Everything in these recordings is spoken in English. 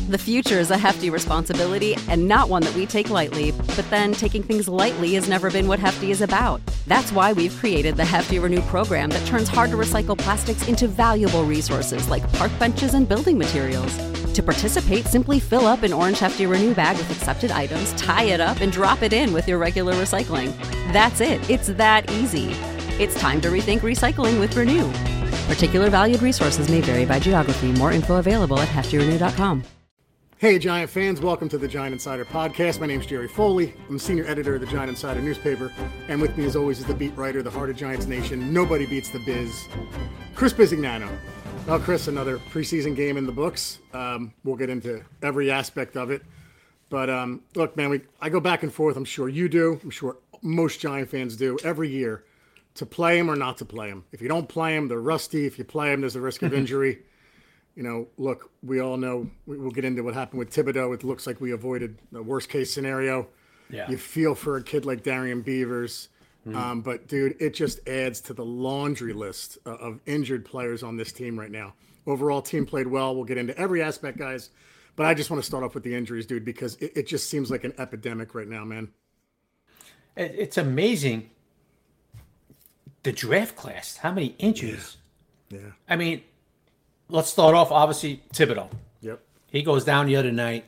The future is a hefty responsibility and not one that we take lightly, but then taking things lightly has never been what Hefty is about. That's why we've created the Hefty Renew program that turns hard-to-recycle plastics into valuable resources like park benches and building materials. To participate, simply fill up an orange Hefty Renew bag with accepted items, tie it up, and drop it in with your regular recycling. That's it. It's that easy. It's time to rethink recycling with Renew. Particular valued resources may vary by geography. More info available at heftyrenew.com. Hey, Giant fans. Welcome to the Giant Insider Podcast. My name's Jerry Foley. I'm the senior editor of the Giant Insider newspaper. And with me, as always, is the beat writer, the heart of Giants Nation. Nobody beats the biz, Chris Bisignano. Well, Chris, another preseason game in the books. We'll get into every aspect of it. But look, man, I go back and forth. I'm sure you do. I'm sure most Giant fans do every year, to play him or not to play him. If you don't play him, they're rusty. If you play him, there's a risk of injury. You know, look, we all know, we'll get into what happened with Thibodeau. It looks like we avoided the worst case scenario. Yeah. You feel for a kid like Darian Beavers. But, dude, it just adds to the laundry list of injured players on this team right now. Overall, team played well. We'll get into every aspect, guys. But I just want to start off with the injuries, dude, because it just seems like an epidemic right now, man. It's amazing, the draft class, how many injuries. Yeah. I mean, let's start off, obviously, Thibodeau. Yep. He goes down the other night.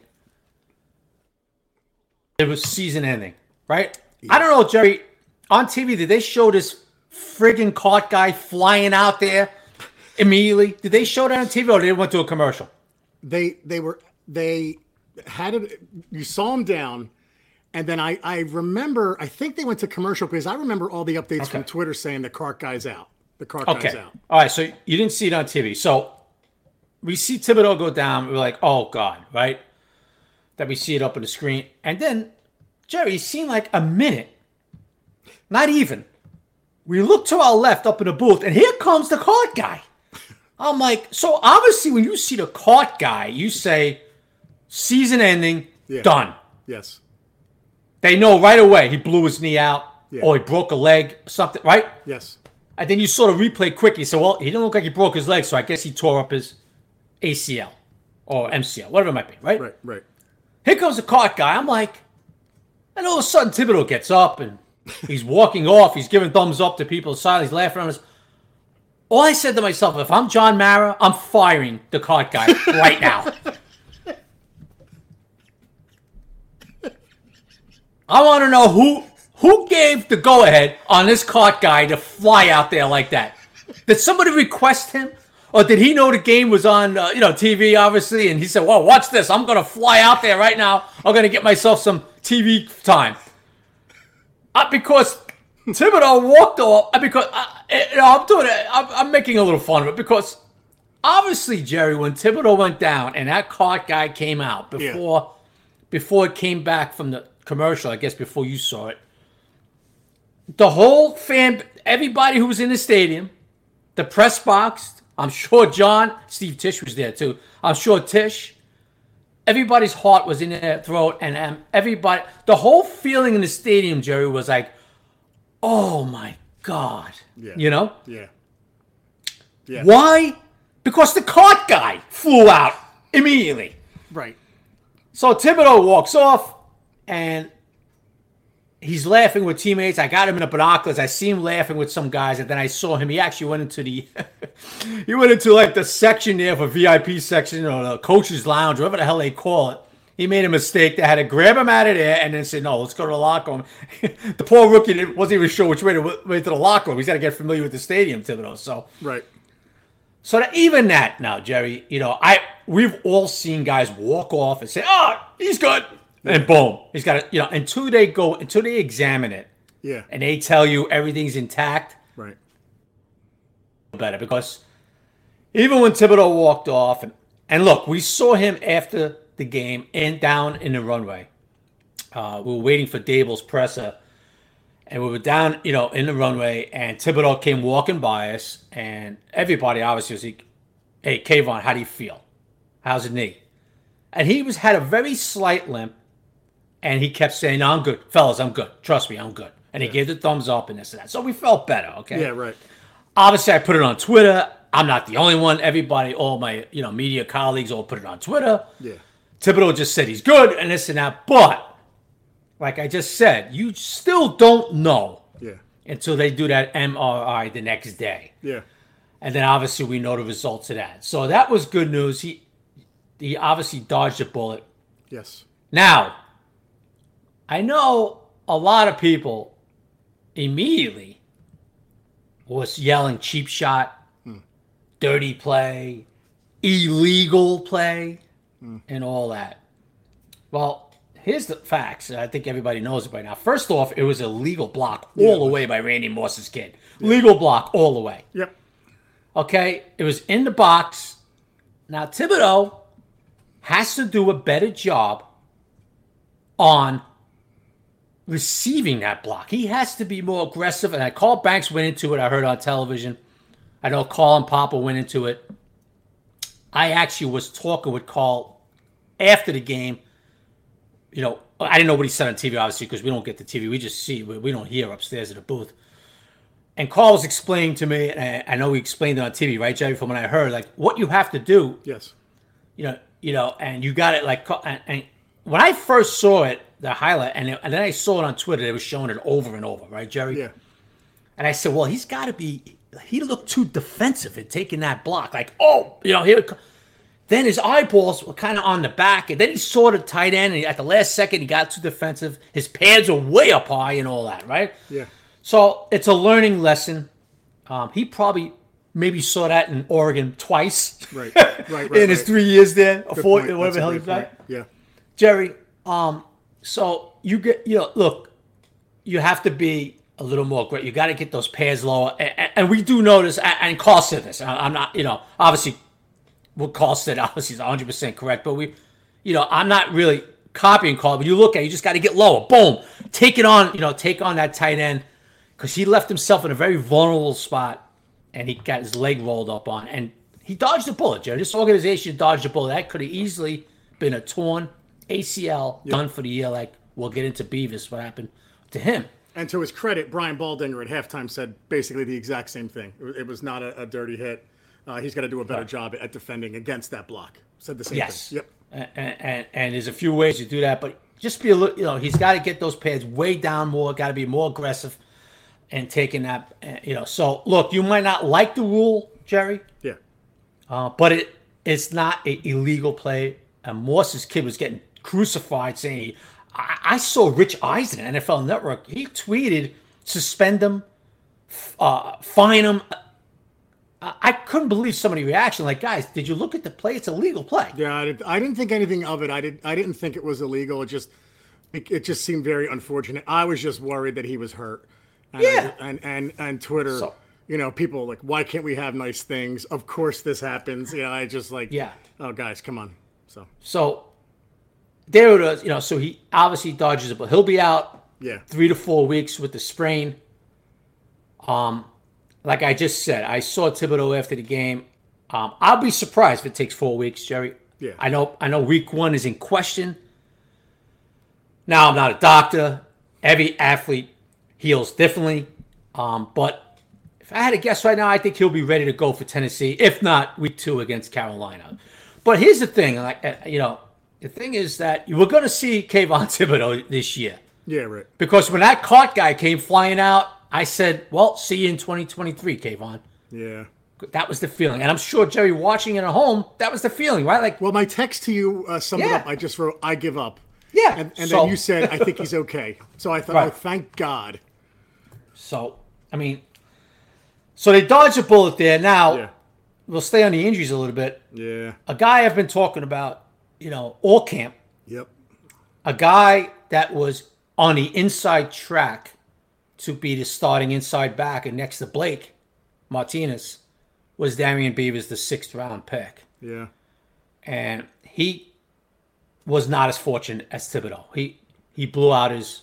It was season ending, right? Yeah. I don't know, Jerry. On TV, did they show this friggin' cart guy flying out there immediately? Did they show that on TV, or they went to a commercial? They had it. You saw him down, and then I remember. I think they went to commercial because I remember all the updates from Twitter saying the cart guy's out. The cart guy's out. All right, so you didn't see it on TV. So we see Thibodeau go down. We're like, oh God, right? That we see it up on the screen, and then Jerry, it seemed like a minute. Not even. We look to our left up in the booth, and here comes the cart guy. I'm like, so obviously when you see the cart guy, you say, season ending, done. Yes. They know right away he blew his knee out, or he broke a leg, something, right? Yes. And then you sort of replay quickly. So, well, he didn't look like he broke his leg, so I guess he tore up his ACL or MCL, whatever it might be, right? Right. Here comes the cart guy. I'm like, and all of a sudden Thibodeau gets up and he's walking off. He's giving thumbs up to people aside. He's laughing on us. All I said to myself, if I'm John Mara, I'm firing the cart guy right now. I want to know who gave the go-ahead on this cart guy to fly out there like that. Did somebody request him? Or did he know the game was on TV, obviously, and he said, well, watch this. I'm going to fly out there right now. I'm going to get myself some TV time. Because Thibodeau walked off, because I'm doing it. I'm making a little fun of it because obviously, Jerry, when Thibodeau went down and that cart guy came out before it came back from the commercial, I guess before you saw it, the whole everybody who was in the stadium, the press box, I'm sure Steve Tisch was there too. I'm sure Tisch. Everybody's heart was in their throat, and everybody, the whole feeling in the stadium, Jerry, was like, oh my God. Yeah. You know? Yeah. Why? Because the cart guy flew out immediately. Right. So Thibodeau walks off, and he's laughing with teammates. I got him in the binoculars. I see him laughing with some guys, and then I saw him. He actually went into like the section there for VIP section or the coach's lounge, whatever the hell they call it. He made a mistake. They had to grab him out of there and then say, no, let's go to the locker room. The poor rookie wasn't even sure which way to the locker room. He's got to get familiar with the stadium, Thibodeau. So right. So even that now, Jerry, we've all seen guys walk off and say, oh, he's good. And boom, he's got it. Until they examine it, and they tell you everything's intact, right? Better, because even when Thibodeau walked off, and look, we saw him after the game down in the runway. We were waiting for Dable's presser, and we were down, in the runway, and Thibodeau came walking by us, and everybody obviously was like, "Hey, Kayvon, how do you feel? How's the knee?" And he had a very slight limp. And he kept saying, no, I'm good. Fellas, I'm good. Trust me, I'm good. And he gave the thumbs up and this and that. So we felt better, okay? Yeah, right. Obviously, I put it on Twitter. I'm not the only one. Everybody, all my media colleagues all put it on Twitter. Yeah. Thibodeau just said he's good and this and that. But, like I just said, you still don't know until they do that MRI the next day. Yeah. And then obviously we know the results of that. So that was good news. He obviously dodged a bullet. Yes. Now, I know a lot of people immediately was yelling cheap shot, dirty play, illegal play, and all that. Well, here's the facts. I think everybody knows it by now. First off, it was a legal block all the way by Randy Moss's kid. Legal block all the way. Yep. Okay? It was in the box. Now, Thibodeau has to do a better job on receiving that block. He has to be more aggressive. And Carl Banks went into it. I heard on television. I know Colin Papa went into it. I actually was talking with Carl after the game. You know, I didn't know what he said on TV, obviously, because we don't get the TV. We just see. We don't hear upstairs at the booth. And Carl was explaining to me, and I know he explained it on TV, right, Jerry, from what I heard, like, what you have to do. Yes. You know, and you got it, like, and when I first saw it, the highlight, and then I saw it on Twitter, they were showing it over and over, right, Jerry? Yeah. And I said, well, he's got to be, he looked too defensive in taking that block. Like, oh, you know, here. Then his eyeballs were kind of on the back, and then he saw the tight end, and at the last second, he got too defensive. His pads are way up high and all that, right? Yeah. So it's a learning lesson. He probably maybe saw that in Oregon twice. Right. In his 3 years there, or Good four, point. whatever the hell That's he a played. great point. Yeah. Jerry, so you get, look, you have to be a little more great. You got to get those pads lower. And we do notice, and Carl said this. I'm not, obviously, what Carl said, obviously, is 100% correct. But I'm not really copying Carl. But you look at it, you just got to get lower. Boom. Take it on, take on that tight end. Because he left himself in a very vulnerable spot. And he got his leg rolled up on. And he dodged a bullet, Jerry. This organization dodged a bullet. That could have easily been a torn ACL done for the year. Like, we'll get into Beavis, what happened to him. And to his credit, Brian Baldinger at halftime said basically the exact same thing. It was not a dirty hit. He's got to do a better job at defending against that block. Said the same thing. Yep. And there's a few ways to do that, but just be a little, he's got to get those pads way down more, got to be more aggressive and taking that, So, look, you might not like the rule, Jerry. Yeah. But it's not an illegal play. And Morse's kid was getting crucified saying, I saw Rich Eisen, NFL Network. He tweeted, suspend him, fine him. I couldn't believe so many reactions. Like, guys, did you look at the play? It's a legal play. Yeah, I didn't think anything of it. I didn't think it was illegal. It just seemed very unfortunate. I was just worried that he was hurt. And and Twitter, people like, why can't we have nice things? Of course this happens. I just like, oh guys, come on. So there it is. So he obviously dodges it, but he'll be out 3 to 4 weeks with the sprain. Like I just said, I saw Thibodeau after the game. I'll be surprised if it takes 4 weeks, Jerry. Yeah. I know week 1 is in question. Now, I'm not a doctor. Every athlete heals differently. But if I had to guess right now, I think he'll be ready to go for Tennessee. If not, week 2 against Carolina. But here's the thing. The thing is that you were going to see Kayvon Thibodeau this year. Yeah, right. Because when that Cart guy came flying out, I said, well, see you in 2023, Kayvon. Yeah. That was the feeling. And I'm sure, Jerry, watching it at home, that was the feeling, right? Like, well, my text to you summed it up. I just wrote, I give up. Yeah. And then you said, I think he's okay. So I thought, oh, thank God. So, so they dodged a bullet there. Now, we'll stay on the injuries a little bit. Yeah. A guy I've been talking about, all camp. Yep. A guy that was on the inside track to be the starting inside back and next to Blake Martinez was Darian Beavers, the 6th round pick. Yeah. And he was not as fortunate as Thibodeau. He blew out his,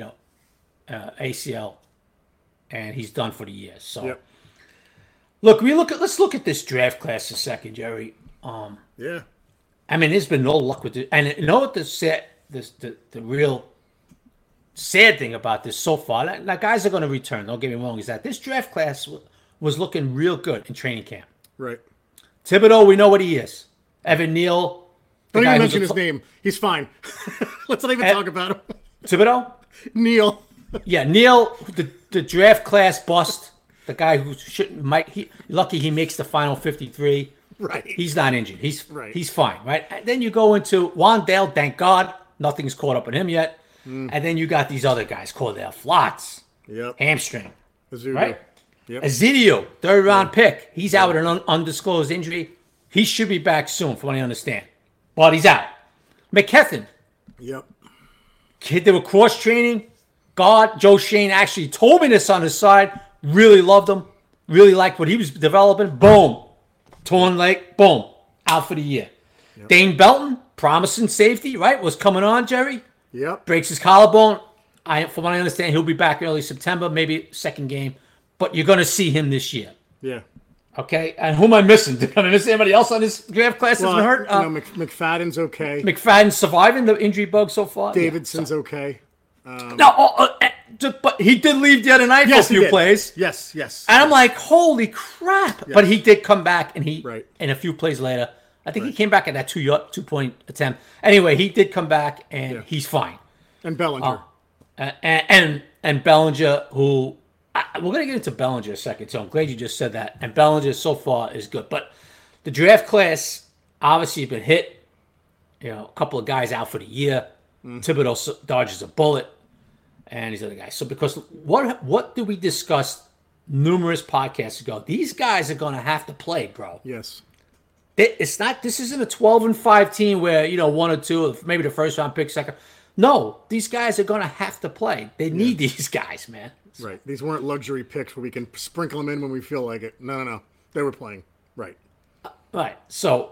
ACL, and he's done for the year. So, let's look at this draft class a second, Jerry. There's been no luck with it. And you know what the real sad thing about this so far, that guys are going to return, don't get me wrong, is that this draft class was looking real good in training camp. Right. Thibodeau, we know what he is. Evan Neal, Don't even mention his name. He's fine. Let's not even talk about him. Thibodeau? Neil. Yeah, Neil, the draft class bust. The guy who shouldn't lucky he makes the final 53. Right. He's not injured. He's fine, right? And then you go into Wandale, thank God. Nothing's caught up on him yet. And then you got these other guys, Cordell Flotz. Yep. Hamstring. Ezeudu. Right? Yep. Ezeudu, third-round pick. He's out with an undisclosed injury. He should be back soon, from what I understand. But he's out. McKethan. Yep. Kid, they were cross-training. God, Joe Shane actually told me this on his side. Really loved him. Really liked what he was developing. Boom. Torn leg. Boom. Out for the year. Yep. Dane Belton, promising safety, right? Was coming on, Jerry. Yep. Breaks his collarbone. From what I understand, he'll be back early September, maybe second game. But you're going to see him this year. Yeah. Okay. And who am I missing? Did I miss anybody else on this draft class that's been hurt? McFadden's okay. McFadden's surviving the injury bug so far. Davidson's okay. But he did leave the other night for a few plays. Yes. And I'm like, holy crap. Yes. But he did come back, and and a few plays later, I think he came back at that 2-point attempt. Anyway, he did come back, and he's fine. And Bellinger. And Bellinger, who we're going to get into Bellinger in a second, so I'm glad you just said that. And Bellinger so far is good. But the draft class obviously has been hit. A couple of guys out for the year. Thibodeau dodges a bullet. And these other guys. So because what did we discuss numerous podcasts ago? These guys are going to have to play, bro. Yes. This isn't a 12-5 team where, 1 or 2, maybe the first round pick, second. No, these guys are going to have to play. They need these guys, man. Right. These weren't luxury picks where we can sprinkle them in when we feel like it. No. They were playing. Right. Right. So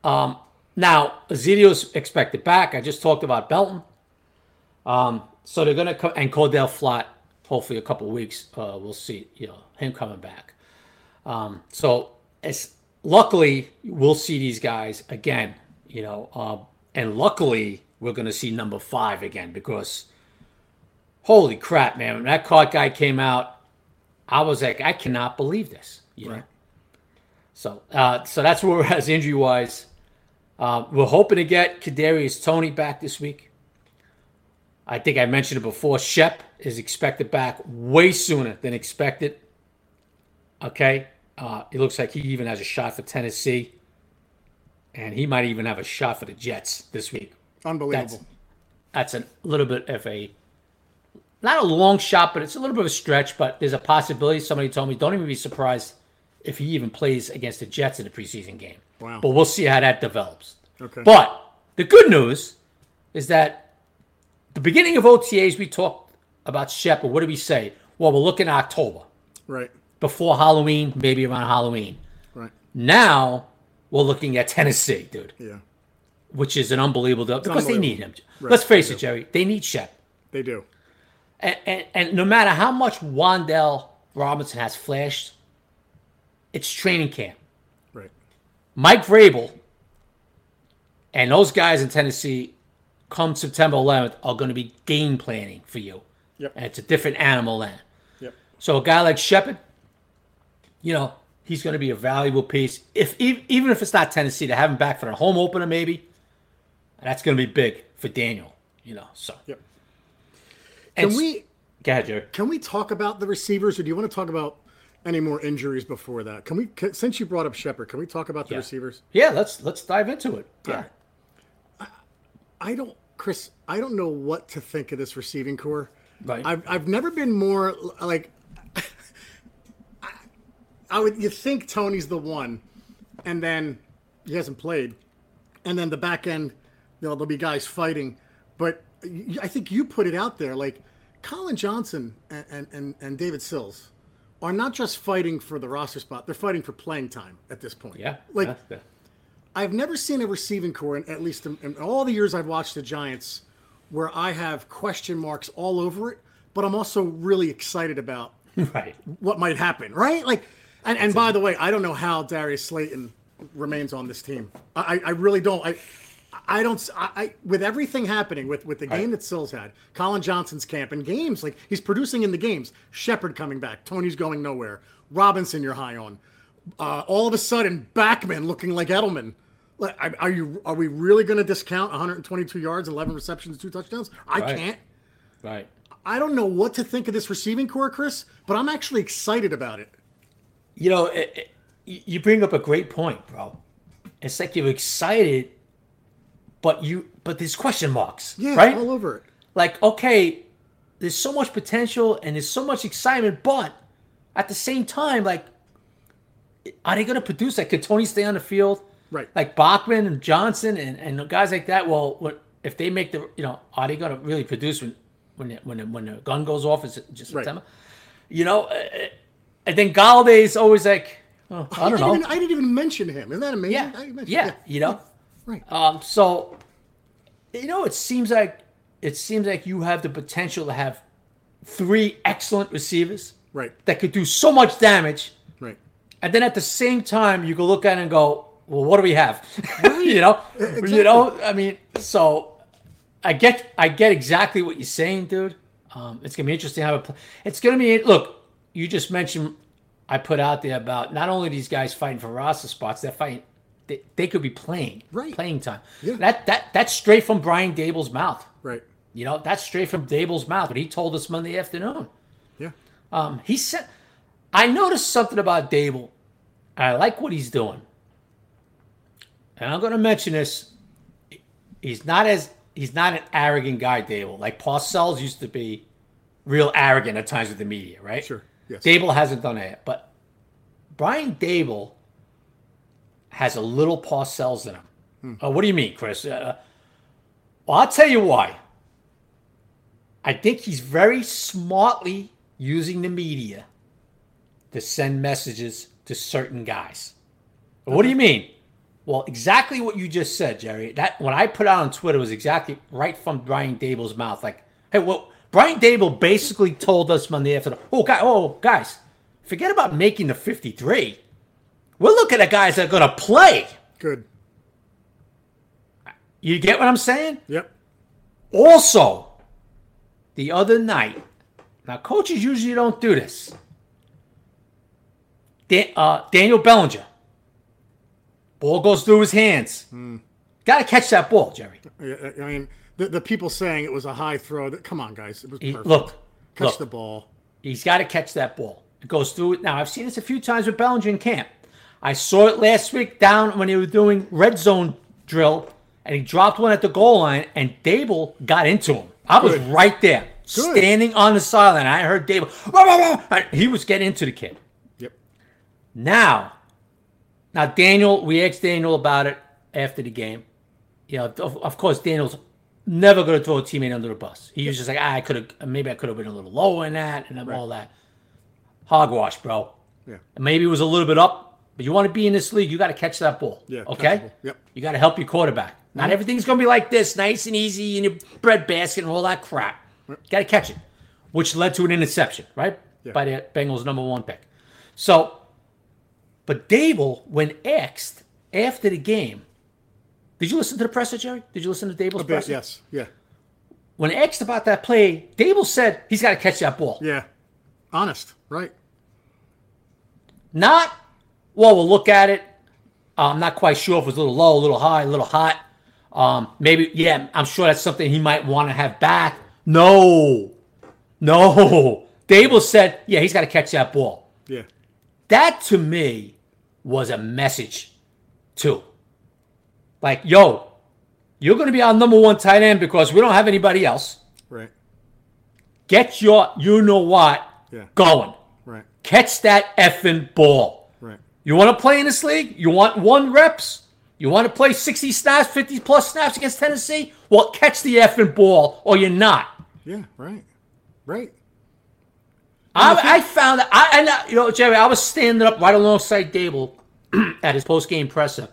now Ezeudu's expected back. I just talked about Belton. So they're going to come, and Cordell Flott, hopefully a couple of weeks, we'll see, him coming back. So luckily we'll see these guys again, and luckily we're going to see number 5 again, because holy crap, man, when that card guy came out, I was like, I cannot believe this, know? So that's where we're at injury-wise. We're hoping to get Kadarius Toney back this week. I think I mentioned it before. Shep is expected back way sooner than expected. Okay? It looks like he even has a shot for Tennessee. And he might even have a shot for the Jets this week. Unbelievable. That's a little bit of not a long shot, but it's a little bit of a stretch. But there's a possibility. Somebody told me, don't even be surprised if he even plays against the Jets in the preseason game. Wow. But we'll see how that develops. Okay. But the good news is that the beginning of OTAs, we talked about Shep. What did we say? Well, we're looking at October. Right. Before Halloween, maybe around Halloween. Right. Now, we're looking at Tennessee, dude. Yeah. Which is an unbelievable deal. Because they need him. Right. Let's face it, Jerry. They need Shep. They do. And no matter how much Wandale Robinson has flashed, it's training camp. Right. Mike Vrabel and those guys in Tennessee come September 11th, are going to be game planning for you. Yep. And it's a different animal then. Yep. So a guy like Shepard, he's going to be a valuable piece. Even if it's not Tennessee, to have him back for the home opener maybe, that's going to be big for Daniel, so. Yep. Go ahead, Jerry. Can we talk about the receivers, or do you want to talk about any more injuries before that? Since you brought up Shepard, can we talk about the receivers? Yeah, let's dive into it. Yeah. Chris, I don't know what to think of this receiving core. Right. I've never been more like you think Tony's the one, and then he hasn't played, and then the back end, there'll be guys fighting, but I think you put it out there, like Colin Johnson and David Sills are not just fighting for the roster spot; they're fighting for playing time at this point. Yeah. Yeah. I've never seen a receiving core, at least in all the years I've watched the Giants, where I have question marks all over it, but I'm also really excited about what might happen, right? Like, and by the way, I don't know how Darius Slayton remains on this team. I really don't. I don't. With everything happening with the game that Sills had, Colin Johnson's camp and games, like he's producing in the games. Shepard coming back, Tony's going nowhere. Robinson, you're high on. All of a sudden, Backman looking like Edelman. Are we really going to discount 122 yards, 11 receptions, 2 touchdowns? I can't. Right. I don't know what to think of this receiving core, Chris, but I'm actually excited about it. You know, you bring up a great point, bro. It's like you're excited, but there's question marks, right? All over it. Like, okay, there's so much potential and there's so much excitement, but at the same time, like, are they going to produce? Like, could Tony stay on the field? Right. Like Bachman and Johnson and guys like that. Well, if they make are they going to really produce when the gun goes off in just September? Right. And then Galladay's always like, oh, I don't know. I didn't even mention him. Isn't that amazing? Yeah. Right. So, it seems like you have the potential to have 3 excellent receivers. Right. That could do so much damage. Right. And then at the same time, you can look at it and go, well, what do we have? Right. Exactly. I mean, so I get exactly what you're saying, dude. It's gonna be interesting how it's gonna be. Look, you just mentioned I put out there about not only these guys fighting for roster spots, they're fighting. They could be playing time. Yeah. That's straight from Brian Dable's mouth. Right. That's straight from Dable's mouth. What he told us Monday afternoon. Yeah. He said, I noticed something about Dable. I like what he's doing. And I'm going to mention this. He's not an arrogant guy, Dable. Like Parcells used to be real arrogant at times with the media, right? Sure. Yes. Dable hasn't done that yet. But Brian has a little Parcells in him. What do you mean, Chris? Well, I'll tell you why. I think he's very smartly using the media to send messages to certain guys. What do you mean? Well, exactly what you just said, Jerry. That what I put out on Twitter was exactly right from Brian Dable's mouth. Like, hey, well, Brian Dable basically told us Monday afternoon, guys, forget about making the 53. We're looking at guys that are going to play. Good. You get what I'm saying? Yep. Also, the other night, now coaches usually don't do this. Daniel Bellinger. Ball goes through his hands. Got to catch that ball, Jerry. I mean, the people saying it was a high throw. Come on, guys. It was perfect. Look. Catch the ball. He's got to catch that ball. It goes through it. Now, I've seen this a few times with Bellinger in camp. I saw it last week down when he was doing red zone drill, and he dropped one at the goal line, and Dable got into him. I was right there, standing on the sideline. I heard Dable. He was getting into the kid. Yep. Now, Daniel, we asked Daniel about it after the game. Of course, Daniel's never going to throw a teammate under the bus. He was just like, I could have been a little lower in that and all that. Hogwash, bro. Yeah. And maybe it was a little bit up, but you want to be in this league, you got to catch that ball. Yeah. Okay? Yep. You got to help your quarterback. Not everything's going to be like this, nice and easy in your breadbasket and all that crap. Got to catch it, which led to an interception, right? Yeah. By the Bengals' number 1 pick. So, but Dable, when asked after the game, did you listen to the presser, Jerry? Did you listen to Dable's presser? Yes. Yeah. When asked about that play, Dable said he's got to catch that ball. Yeah. Honest. Right. Not, well, we'll look at it. I'm not quite sure if it was a little low, a little high, a little hot. Maybe, yeah, I'm sure that's something he might want to have back. No. Dable said, yeah, he's got to catch that ball. Yeah. That, to me, was a message, too. Like, yo, you're going to be our number 1 tight end because we don't have anybody else. Right. Get your you-know-what going. Right. Catch that effing ball. Right. You want to play in this league? You want 1 reps? You want to play 60 snaps, 50-plus snaps against Tennessee? Well, catch the effing ball or you're not. Yeah, right. Right. I found that, Jerry, I was standing up right alongside Dable at his post-game presser.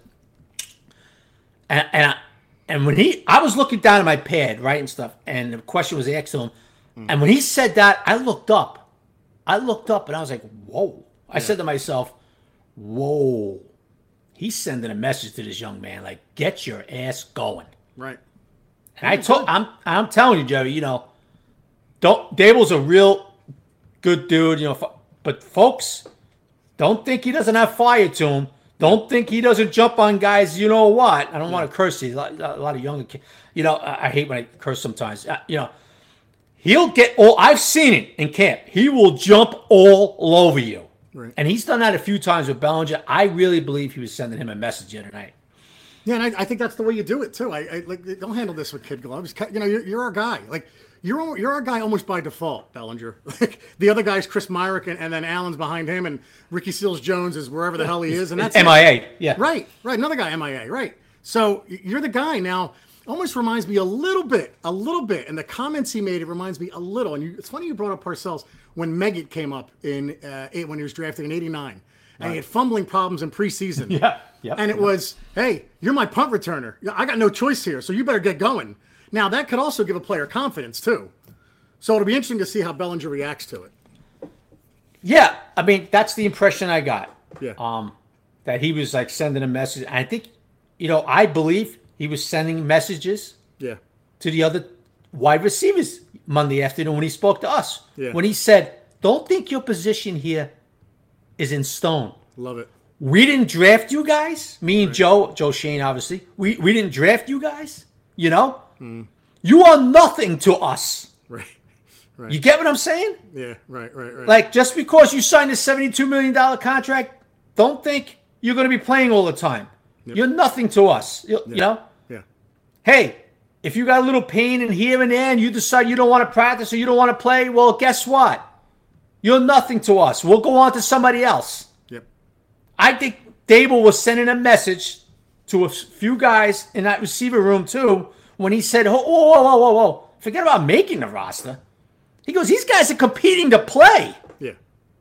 And when I was looking down at my pad, right, and stuff, and the question was asked to him, and when he said that, I looked up. And I was like, whoa. I said to myself, whoa. He's sending a message to this young man, like, get your ass going. Right. And I'm telling you, Jerry, Dable's a real good dude, but folks, don't think he doesn't have fire to him. Don't think he doesn't jump on guys. You know what? I don't want to curse these. A lot of younger kids. I hate when I curse sometimes. He'll get all. I've seen it in camp. He will jump all over you. Right. And he's done that a few times with Bellinger. I really believe he was sending him a message the other night. Yeah, and I think that's the way you do it too. I like, don't handle this with kid gloves. You're our guy. Like you're our guy almost by default, Bellinger. Like the other guy's Chris Myrick, and then Allen's behind him, and Ricky Seals-Jones is wherever the hell he is, and that's MIA. Yeah, right. Another guy MIA. Right. So you're the guy now. Almost reminds me a little bit, and the comments he made, it reminds me a little. And it's funny you brought up Parcells when Meggett came up when he was drafted in '89, and he had fumbling problems in preseason. And it was, hey, you're my punt returner. I got no choice here, so you better get going. Now that could also give a player confidence too. So it'll be interesting to see how Bellinger reacts to it. Yeah, I mean that's the impression I got. Yeah. That he was like sending a message. I think, I believe he was sending messages to the other wide receivers Monday afternoon when he spoke to us. Yeah. When he said, don't think your position here is in stone. Love it. We didn't draft you guys. Me and Joe Shane, obviously. We didn't draft you guys. You are nothing to us. Right. You get what I'm saying? Yeah, right. Like, just because you signed a $72 million contract, don't think you're going to be playing all the time. Yep. You're nothing to us. You know? Yeah. Hey, if you got a little pain in here and there and you decide you don't want to practice or you don't want to play, well, guess what? You're nothing to us. We'll go on to somebody else. Yep. I think Dable was sending a message to a few guys in that receiver room, too, when he said, whoa. Forget about making the roster. He goes, these guys are competing to play. Yeah.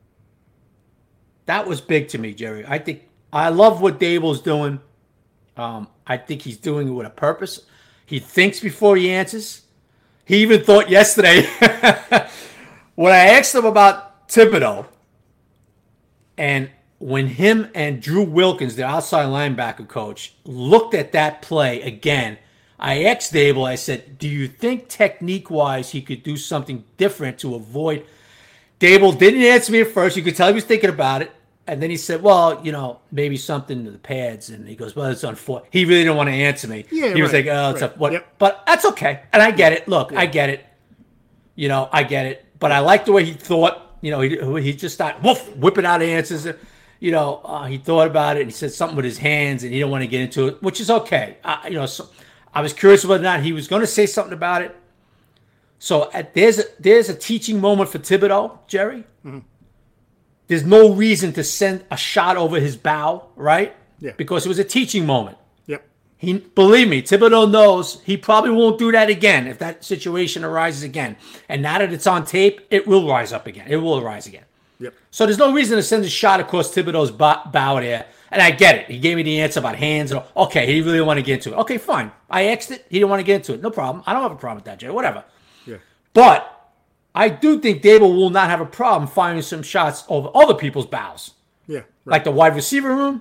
That was big to me, Jerry. I love what Dable's doing. I think he's doing it with a purpose. He thinks before he answers. He even thought yesterday when I asked him about Thibodeau, and when him and Drew Wilkins, the outside linebacker coach, looked at that play again, I asked Dable, I said, do you think technique-wise he could do something different to avoid? Dable didn't answer me at first. You could tell he was thinking about it. And then he said, well, maybe something to the pads. And he goes, well, it's unfortunate. He really didn't want to answer me. Yeah, he was like, oh, it's what? Yep. But that's okay. And I get it. Look, I get it. I get it. But I like the way he thought. He just started whipping out answers. He thought about it. And he said something with his hands, and he didn't want to get into it, which is okay. So I was curious whether or not he was going to say something about it. So there's a teaching moment for Thibodeau, Jerry. Mm-hmm. There's no reason to send a shot over his bow, right? Yeah. Because it was a teaching moment. Yep. Believe me, Thibodeau knows he probably won't do that again if that situation arises again. And now that it's on tape, it will rise up again. It will rise again. Yep. So there's no reason to send a shot across Thibodeau's bow there. And I get it. He gave me the answer about hands. Okay, he really didn't want to get into it. Okay, fine. I asked it. He didn't want to get into it. No problem. I don't have a problem with that, Jay. Whatever. Yeah. But I do think Dable will not have a problem firing some shots over other people's bows. Yeah. Right. Like the wide receiver room.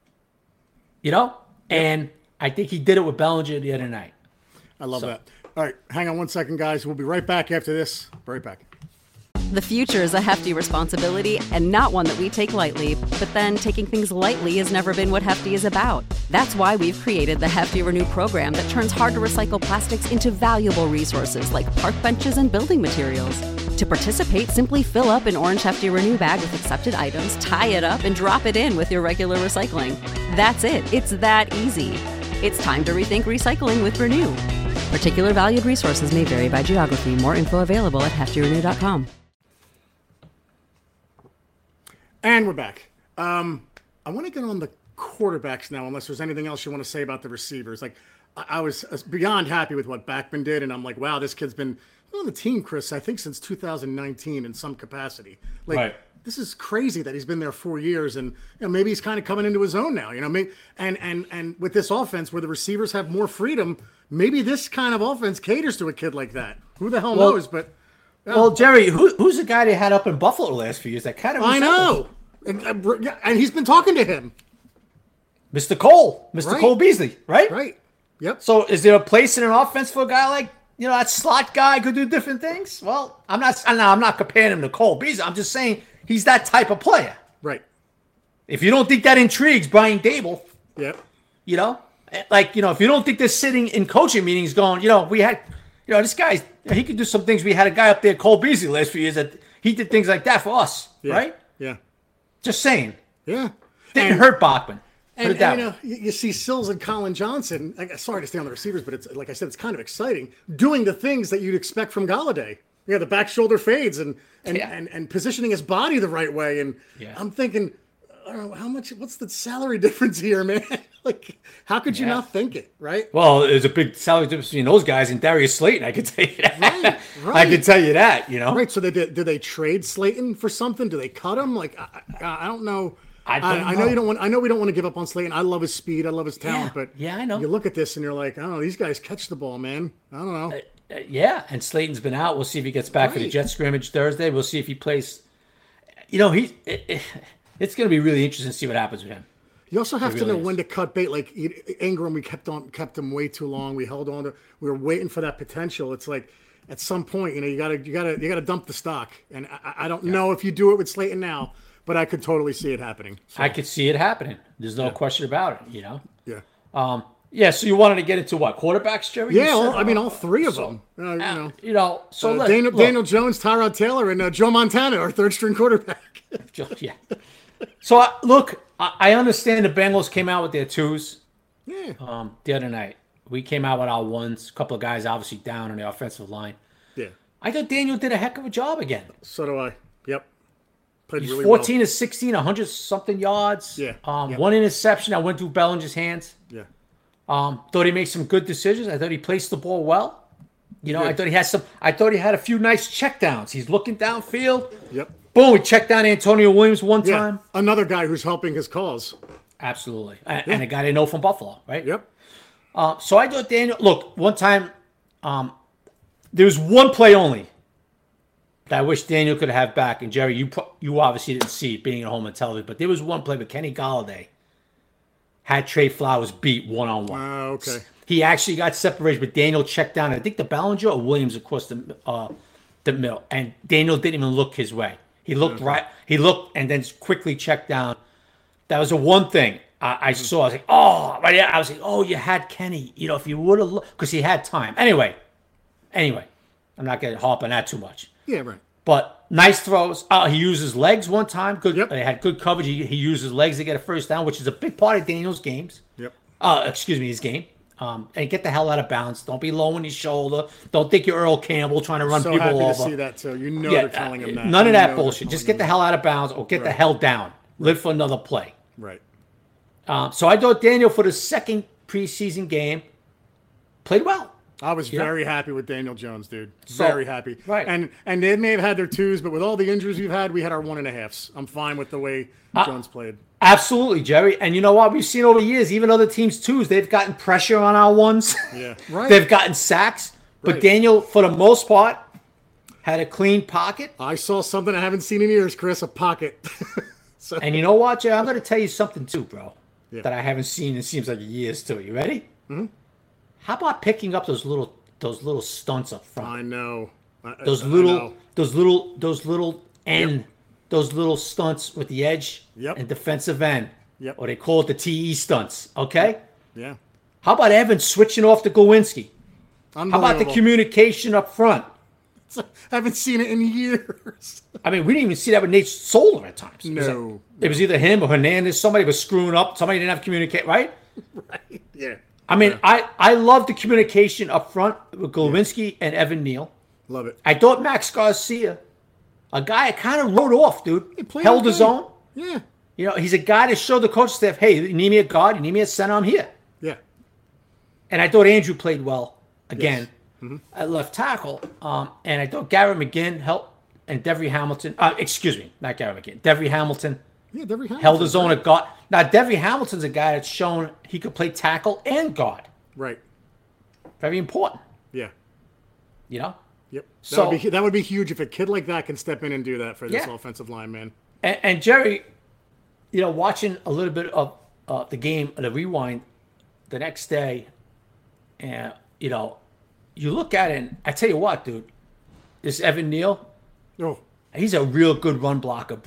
And I think he did it with Bellinger the other night. I love that. All right, hang on one second, guys. We'll be right back after this. Right back. The future is a hefty responsibility and not one that we take lightly, but then taking things lightly has never been what Hefty is about. That's why we've created the Hefty Renew program that turns hard-to-recycle plastics into valuable resources like park benches and building materials. To participate, simply fill up an orange Hefty Renew bag with accepted items, tie it up, and drop it in with your regular recycling. That's it. It's that easy. It's time to rethink recycling with Renew. Particular valued resources may vary by geography. More info available at heftyrenew.com. And we're back. I want to get on the quarterbacks now, unless there's anything else you want to say about the receivers. Like, I was beyond happy with what Backman did, and I'm like, wow, this kid's been on the team, Chris, I think since 2019 in some capacity. Like, right. This is crazy that he's been there 4 years, and maybe he's kind of coming into his own now. Maybe, and with this offense where the receivers have more freedom, maybe this kind of offense caters to a kid like that. Who the hell knows? But well, Jerry, who's the guy they had up in Buffalo the last few years? That kind of I know, and he's been talking to him, Mr. Cole, Mr. Cole Beasley, right? Right. Yep. So, is there a place in an offense for a guy like that slot guy could do different things? Well, I'm not comparing him to Cole Beasley. I'm just saying he's that type of player. Right. If you don't think that intrigues Brian Dable, Yep. you know, like, you know, if you don't think they're sitting in coaching meetings going, you know, we had, you know, this guy, he could do some things. We had a guy up there, Cole Beasley, last few years that he did things like that for us, right? Yeah. Just saying. Yeah. Didn't hurt Bachman. And you know, you see Sills and Colin Johnson. Sorry to stay on the receivers, but it's like I said, it's kind of exciting doing the things that you'd expect from Galladay. Yeah, the back shoulder fades and positioning his body the right way. And I'm thinking, I don't know, how much? What's the salary difference here, man? Like, how could you not think it, right? Well, there's a big salary difference between those guys and Darius Slayton. I can tell you that. Right. I can tell you that. You know. Right. So did they trade Slayton for something? Do they cut him? Like, I don't know. I know you don't want. I know we don't want to give up on Slayton. I love his speed. I love his talent. But I know. You look at this and you're like, I don't know. These guys catch the ball, man. I don't know. And Slayton's been out. We'll see if he gets back for the Jet scrimmage Thursday. We'll see if he plays. You know, it's going to be really interesting to see what happens with him. You also have to know when to cut bait. Like Ingram, we kept him way too long. We held on to. We were waiting for that potential. It's like at some point, you know, you gotta dump the stock. And I don't know if you do it with Slayton now, but I could totally see it happening. So. I could see it happening. There's no question about it. You know. Yeah. So you wanted to get into what, quarterbacks, Jerry? Yeah, all three of them. Daniel Jones, Tyrod Taylor, and Joe Montana, our third string quarterback. Yeah. So I understand the Bengals came out with their twos. Yeah. The other night we came out with our ones. A couple of guys obviously down on the offensive line. Yeah. I thought Daniel did a heck of a job again. So do I. Yep. Played He's really 14 well. to 16, 100 something yards. Yeah. One interception. I went through Bellinger's hands. Yeah. Thought he made some good decisions. I thought he placed the ball well. You know, I thought he had a few nice checkdowns. He's looking downfield. Yep. Boom, we checked down Antonio Williams one time. Another guy who's helping his cause. Absolutely. And a guy they know from Buffalo, right? Yep. So I thought Daniel, look, one time, there was one play only that I wish Daniel could have back. And Jerry, you obviously didn't see it being at home on television, but there was one play with Kenny Galladay had Trey Flowers beat one-on-one. Okay. He actually got separated, but Daniel checked down. I think the Ballinger or Williams across the middle, and Daniel didn't even look his way. He looked right. He looked and then quickly checked down. That was the one thing I saw. I was like, oh, right. I was like, oh, you had Kenny. You know, if you would have looked, because he had time. Anyway, I'm not going to harp on that too much. Yeah, right. But nice throws. He used his legs one time. Good. Yep. He had good coverage. He used his legs to get a first down, which is a big part of Daniel's games. Yep. His game. And get the hell out of bounds. Don't be low on his shoulder. Don't think you're Earl Campbell trying to run people over. So happy to see that too. You know they're telling him that. None of that bullshit. Just get the hell out of bounds or get the hell down. Live for another play. Right. So I thought Daniel for the second preseason game played well. I was very happy with Daniel Jones, dude. So, very happy. Right. And they may have had their twos, but with all the injuries we've had, we had our 1.5s. I'm fine with the way Jones played. Absolutely, Jerry. And you know what? We've seen over the years, even other teams' twos, they've gotten pressure on our ones. Yeah. Right. They've gotten sacks. But Daniel, for the most part, had a clean pocket. I saw something I haven't seen in years, Chris, a pocket. And you know what, Jerry? I'm going to tell you something too, bro, that I haven't seen in seems like years too. You ready? Mm-hmm. How about picking up those little stunts up front? I know. Those little stunts with the edge and defensive end. Yep. Or they call it the TE stunts. Okay? Yeah. How about Evans switching off to Glowinski? How about the communication up front? I haven't seen it in years. I mean, we didn't even see that with Nate Solder at times. No. It was either him or Hernandez. Somebody was screwing up. Somebody didn't have communicate, right? Right. Yeah. I mean, I love the communication up front with Glowinski and Evan Neal. Love it. I thought Max Garcia, a guy I kind of wrote off, dude, held his own. Yeah. You know, he's a guy to show the coach staff, hey, you need me a guard, you need me a center, I'm here. Yeah. And I thought Andrew played well again at left tackle. And I thought Garrett McGinn helped, and Devery Hamilton. Excuse me, not Garrett McGinn. Devery Hamilton. Yeah, Devery Hamilton held his own at guard. Now, Devery Hamilton's a guy that's shown he could play tackle and guard. Right. Very important. Yeah. You know? Yep. That would be huge if a kid like that can step in and do that for this offensive line, man. And Jerry, you know, watching a little bit of the game, the rewind the next day, and, you know, you look at it, and I tell you what, dude, this Evan Neal, he's a real good run blocker, bro.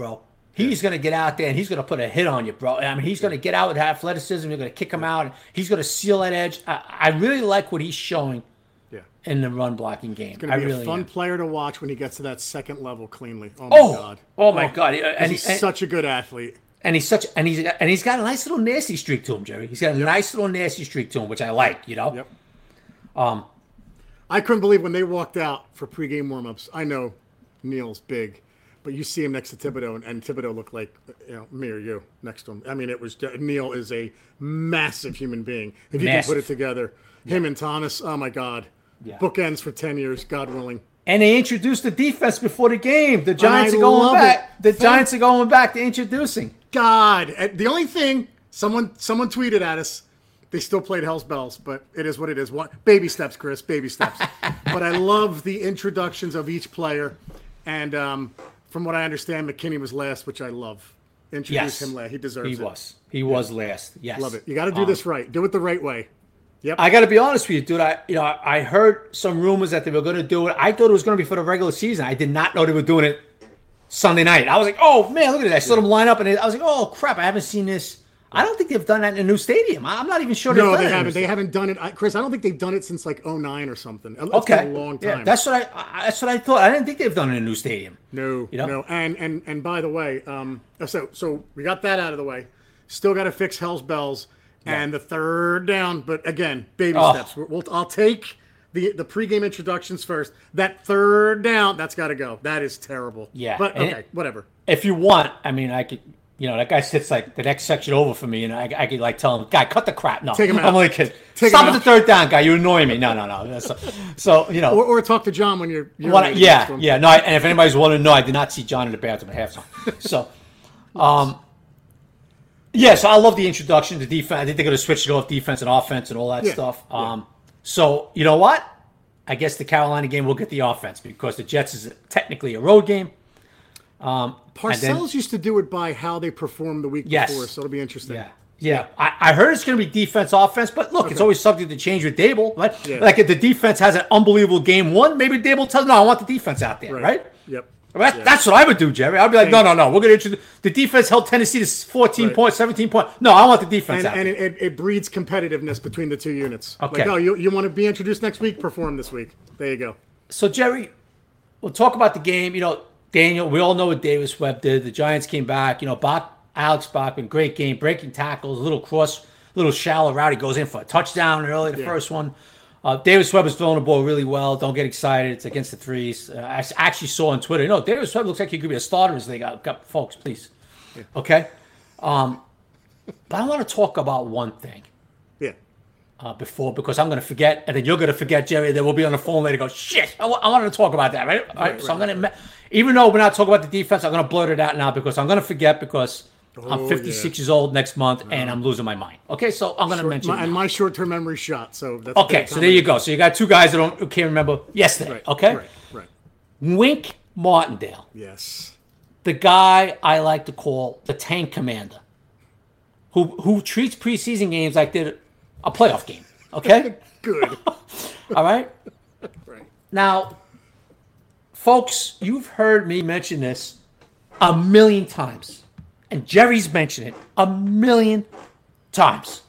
He's going to get out there and he's going to put a hit on you, bro. I mean, he's going to get out with athleticism. You're going to kick him out. He's going to seal that edge. I really like what he's showing in the run blocking game. He's going to be a fun player to watch when he gets to that second level cleanly. Oh, my God. Oh, my God. And he's such a good athlete. And he's got a nice little nasty streak to him, Jerry. He's got a nice little nasty streak to him, which I like, you know? Yep. I couldn't believe when they walked out for pregame warmups. I know Neil's big, but you see him next to Thibodeau, and Thibodeau looked like, me or you next to him. I mean, Neil is a massive human being. If you can put it together, him and Thomas, oh my God. Yeah. Bookends for 10 years, God willing. And they introduced the defense before the game. The Giants are going back. The Giants are going back to introducing. God, the only thing, someone tweeted at us, they still played Hell's Bells, but it is what it is. Baby steps, Chris, baby steps. But I love the introductions of each player. And from what I understand, McKinney was last, which I love. Introduce him last. He deserves it. He was last. Yes. Love it. You got to do this right. Do it the right way. Yep. I got to be honest with you, dude. I heard some rumors that they were going to do it. I thought it was going to be for the regular season. I did not know they were doing it Sunday night. I was like, oh, man, look at that. I saw them line up, and I was like, oh, crap, I haven't seen this. I don't think they've done that in a new stadium. I'm not even sure they've done it. No, they haven't. They haven't done it. Chris, I don't think they've done it since like 2009 or something. It's been a long time. Yeah, that's what I thought. I didn't think they've done it in a new stadium. No, no. And by the way, so we got that out of the way. Still got to fix Hell's Bells and the third down. But again, baby steps. I'll take the pregame introductions first. That third down, that's got to go. That is terrible. Yeah. But okay, whatever. If you want, I mean, I could. That guy sits like the next section over for me, and I could like tell him, "Guy, cut the crap." No, take him out. I'm only kidding. Stop at the third down, guy. You annoy me. No. So or talk to John when you're no. And if anybody's wanting to know, I did not see John in the bathroom at halftime. So, so I love the introduction to defense. I think they're going to switch it off defense and offense and all that stuff. So you know what? I guess the Carolina game will get the offense because the Jets is technically a road game. Parcells used to do it by how they performed the week before, so it'll be interesting. Yeah. I heard it's going to be defense, offense, but look, it's always subject to change with Dable. Right? Yeah. Like if the defense has an unbelievable game one, maybe Dable tells, no, I want the defense out there, right? Yep. That's what I would do, Jerry. I'd be like, no. We're going to introduce the defense held Tennessee to 14 points, 17 points. No, I want the defense out there. And it breeds competitiveness between the two units. Okay. Like, you want to be introduced next week? Perform this week. There you go. So, Jerry, we'll talk about the game. Daniel, we all know what Davis Webb did. The Giants came back. Alex Bachman, great game, breaking tackles, little shallow route. He goes in for a touchdown early, the first one. Davis Webb is throwing the ball really well. Don't get excited. It's against the threes. I actually saw on Twitter, Davis Webb looks like he could be a starter as they got folks, please. Yeah. Okay? But I want to talk about one thing. Yeah. Because I'm going to forget, and then you're going to forget, Jerry, then we'll be on the phone later and go, shit, I wanted to talk about that, right? All right, so I'm going to, even though we're not talking about the defense, I'm going to blurt it out now because I'm going to forget because I'm 56 years old next month and I'm losing my mind. Okay, so I'm going to mention and my short-term memory shot. So that's okay, so there you go. So you got two guys who can't remember yesterday, okay? Right. Wink Martindale. Yes. The guy I like to call the tank commander who treats preseason games like they're a playoff game, okay? Good. All right? Right. Now, folks, you've heard me mention this a million times, and Jerry's mentioned it a million times.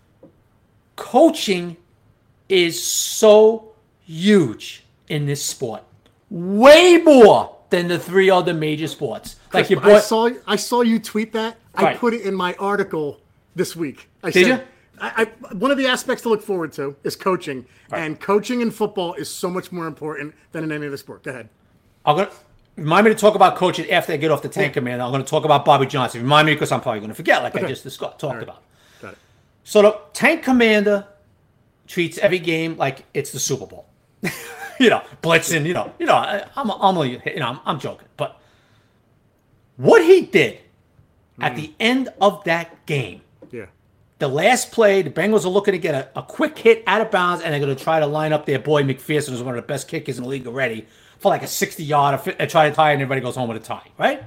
Coaching is so huge in this sport. Way more than the three other major sports. Chris, I saw you tweet that. I put it in my article this week. Did you? One of the aspects to look forward to is coaching, and coaching in football is so much more important than in any other sport. Go ahead. Remind me to talk about coaching after I get off the tank commander. I'm going to talk about Bobby Johnson. Remind me because I'm probably going to forget, like I just talked about. Got it. So the tank commander treats every game like it's the Super Bowl. Blitzing. I'm joking, but what he did at the end of that game. Yeah. The last play, the Bengals are looking to get a quick hit out of bounds, and they're going to try to line up their boy McPherson, who's one of the best kickers in the league already, for like a 60-yard and try to tie, and everybody goes home with a tie, right?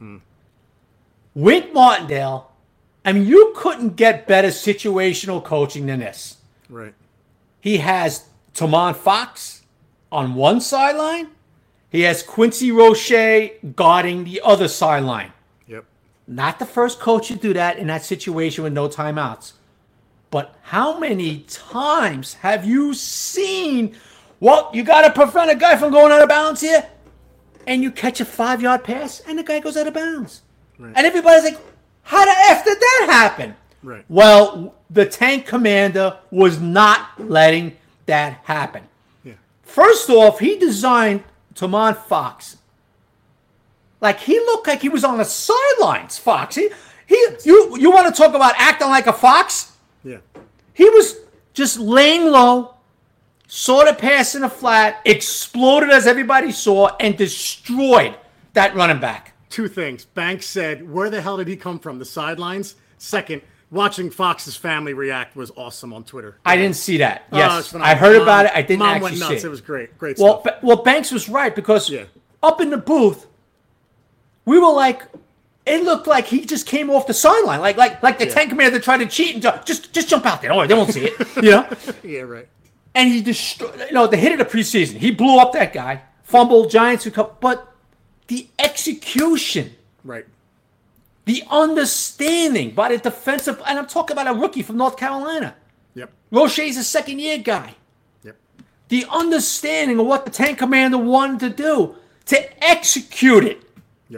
Wink Martindale, I mean, you couldn't get better situational coaching than this. Right. He has Tamon Fox on one sideline. He has Quincy Roche guarding the other sideline. Yep. Not the first coach to do that in that situation with no timeouts. But how many times have you seen, well, you got to prevent a guy from going out of bounds here, and you catch a 5-yard pass, and the guy goes out of bounds. Right. And everybody's like, how the F did that happen? Right. Well, the tank commander was not letting that happen. Yeah. First off, he designed Tomon Fox. Like, he looked like he was on the sidelines, Fox. You want to talk about acting like a fox? Yeah. He was just laying low, saw the pass in the flat, exploded as everybody saw, and destroyed that running back. Two things. Banks said, where the hell did he come from? The sidelines? Second, watching Fox's family react was awesome on Twitter. I didn't see that. Yes, I heard about it. I didn't Mom actually went nuts. see it. It was great. Great stuff. Well, Banks was right because up in the booth, we were like, it looked like he just came off the sideline, like the tank commander that tried to cheat and just jump out there. Oh, they won't see it, Yeah, right. And he destroyed. The hit of the preseason, he blew up that guy. Fumbled, Giants recovered, but the execution, right? The understanding by the defensive, and I'm talking about a rookie from North Carolina. Yep. Roche's a second-year guy. Yep. The understanding of what the tank commander wanted to do to execute it.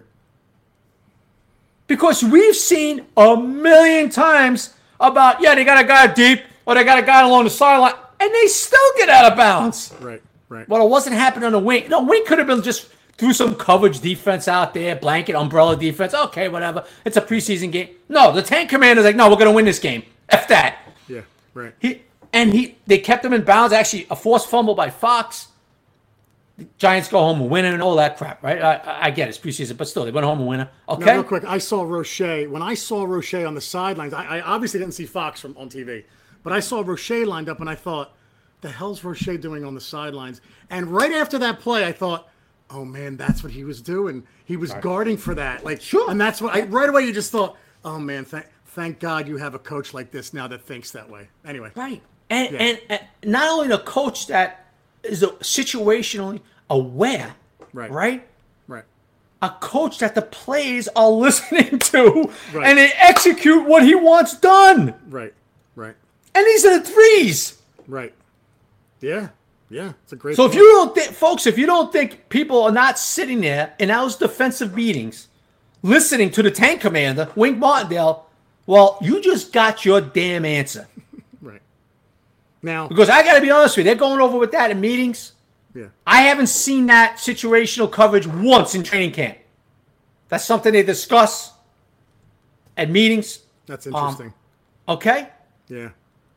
Because we've seen a million times about, they got a guy deep or they got a guy along the sideline, and they still get out of bounds. Right. Well, it wasn't happening on the wing. No, wing could have been just threw some coverage defense out there, blanket, umbrella defense. Okay, whatever. It's a preseason game. No, the tank commander's like, no, we're going to win this game. F that. Yeah, right. They kept him in bounds. Actually, a forced fumble by Fox. The Giants go home and win and all that crap, right? I get it's preseason, but still, they went home and win. Okay. Now, real quick, I saw Roche. When I saw Roche on the sidelines, I obviously didn't see Fox on TV, but I saw Roche lined up, and I thought, the hell's Roche doing on the sidelines? And right after that play, I thought, oh man, that's what he was doing. He was guarding for that. Like, sure. And that's what right away you just thought, oh man, thank God you have a coach like this now that thinks that way. Anyway. Right. And not only the coach that is situationally aware, right? A coach that the players are listening to, and they execute what he wants done. Right. And these are the threes. Right. Yeah. It's a great. So if you don't think, folks, if you don't think people are not sitting there in those defensive meetings, listening to the tank commander, Wink Martindale, well, you just got your damn answer. Right. Now, because I got to be honest with you, they're going over with that in meetings. Yeah. I haven't seen that situational coverage once in training camp. That's something they discuss at meetings. That's interesting. Okay? Yeah.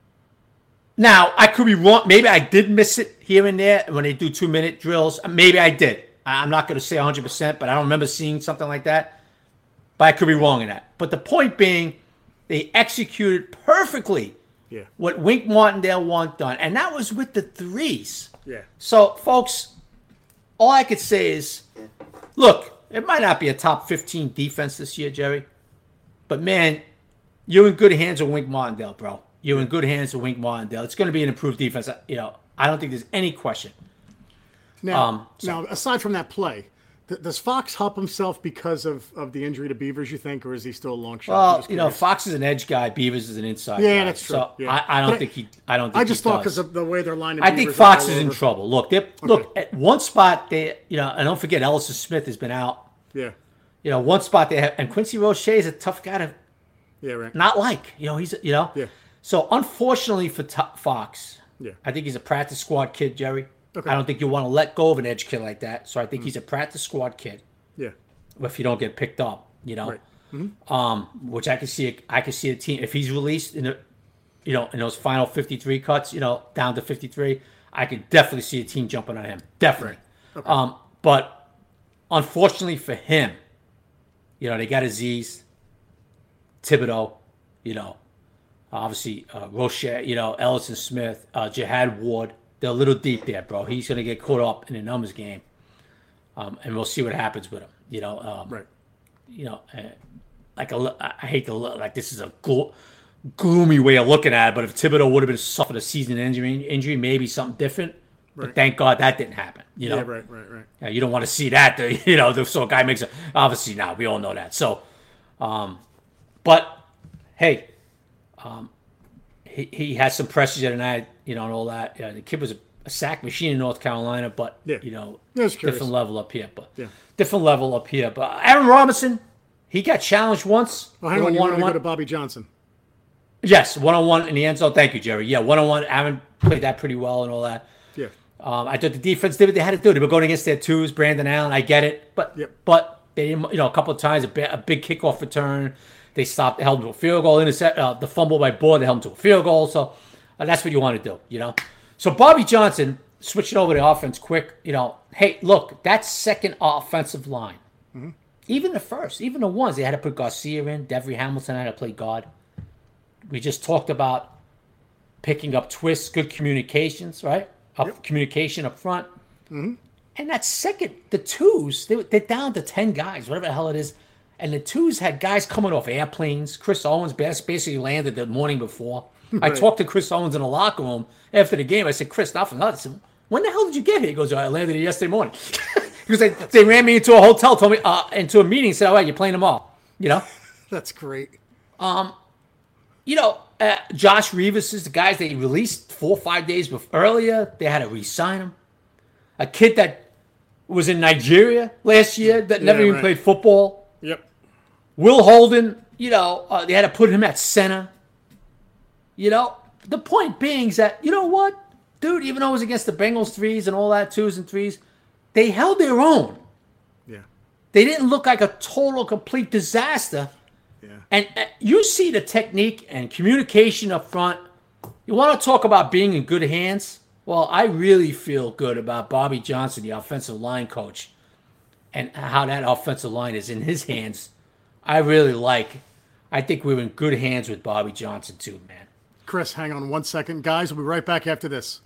Now, I could be wrong. Maybe I did miss it here and there when they do 2-minute drills. Maybe I did. I'm not going to say 100%, but I don't remember seeing something like that. But I could be wrong in that. But the point being, they executed perfectly what Wink Martindale wanted done. And that was with the threes. Yeah. So, folks, all I could say is, look, it might not be a top 15 defense this year, Jerry. But, man, you're in good hands with Wink Martindale, bro. You're in good hands with Wink Martindale. It's going to be an improved defense. I don't think there's any question. Now, aside from that play, does Fox help himself because of the injury to Beavers, you think, or is he still a long shot? Well, Fox is an edge guy. Beavers is an inside guy. Yeah, that's true. So yeah. I don't think he. I just thought because of the way they're lining. I think Fox is in trouble. Look, at one spot and don't forget Ellison Smith has been out. Yeah. One spot they have, and Quincy Roche is a tough guy to. Yeah, right. Not like he's Yeah. So unfortunately for Fox, yeah, I think he's a practice squad kid, Jerry. Okay. I don't think you want to let go of an edge kid like that. So I think he's a practice squad kid. Yeah. If you don't get picked up, Right. Mm-hmm. Which I can see a team if he's released in those final 53 cuts, down to 53. I could definitely see a team jumping on him. Definitely. Right. Okay. But unfortunately for him, they got Aziz, Thibodeau, obviously Roche, Ellison Smith, Jihad Ward. They're a little deep there, bro. He's going to get caught up in the numbers game. And we'll see what happens with him. Right. I hate to look like this is a gloomy way of looking at it, but if Thibodeau would have been suffered a season injury, maybe something different. Right. But thank God that didn't happen. Yeah, right. You don't want to see that. So a guy makes obviously now we all know that. So, But hey, he had some pressures the other night, and all that. Yeah, the kid was a sack machine in North Carolina, but different level up here. Different level up here. But Aaron Robinson, he got challenged once. Well, hang on, you want to go to Bobby Johnson? Yes, 1-on-1 in the end zone. Thank you, Jerry. Yeah, 1-on-1. Aaron played that pretty well and all that. Yeah. I thought the defense did what they had to do. They were going against their twos, Brandon Allen. I get it, but they didn't. A couple of times a big kickoff return, they held him to a field goal. The fumble by Boyd, they held him to a field goal. So that's what you want to do. So Bobby Johnson switching over the offense quick. Hey, look, that second offensive line, even the first, even the ones they had to put Garcia in. Devery Hamilton had to play guard. We just talked about picking up twists, good communications, right? Communication up front. And that second, the twos, they're down to 10 guys, whatever the hell it is. And the twos had guys coming off airplanes. Chris Owens basically landed the morning before. Right. I talked to Chris Owens in the locker room after the game. I said, Chris, nothing. I said, when the hell did you get here? He goes, I landed here yesterday morning. He was like, they ran me into a hotel, told me, into a meeting, said, all right, you're playing them all. That's great. Josh Rivas is the guys they released 4 or 5 days earlier. They had to re-sign him. A kid that was in Nigeria last year that never even played football. Yep. Will Holden, they had to put him at center. The point being is that, you know what? Dude, even though it was against the Bengals threes and all that, twos and threes, they held their own. Yeah. They didn't look like a total, complete disaster. Yeah. And you see the technique and communication up front. You want to talk about being in good hands? Well, I really feel good about Bobby Johnson, the offensive line coach, and how that offensive line is in his hands. I think we're in good hands with Bobby Johnson too, man. Chris, hang on 1 second. Guys, we'll be right back after this.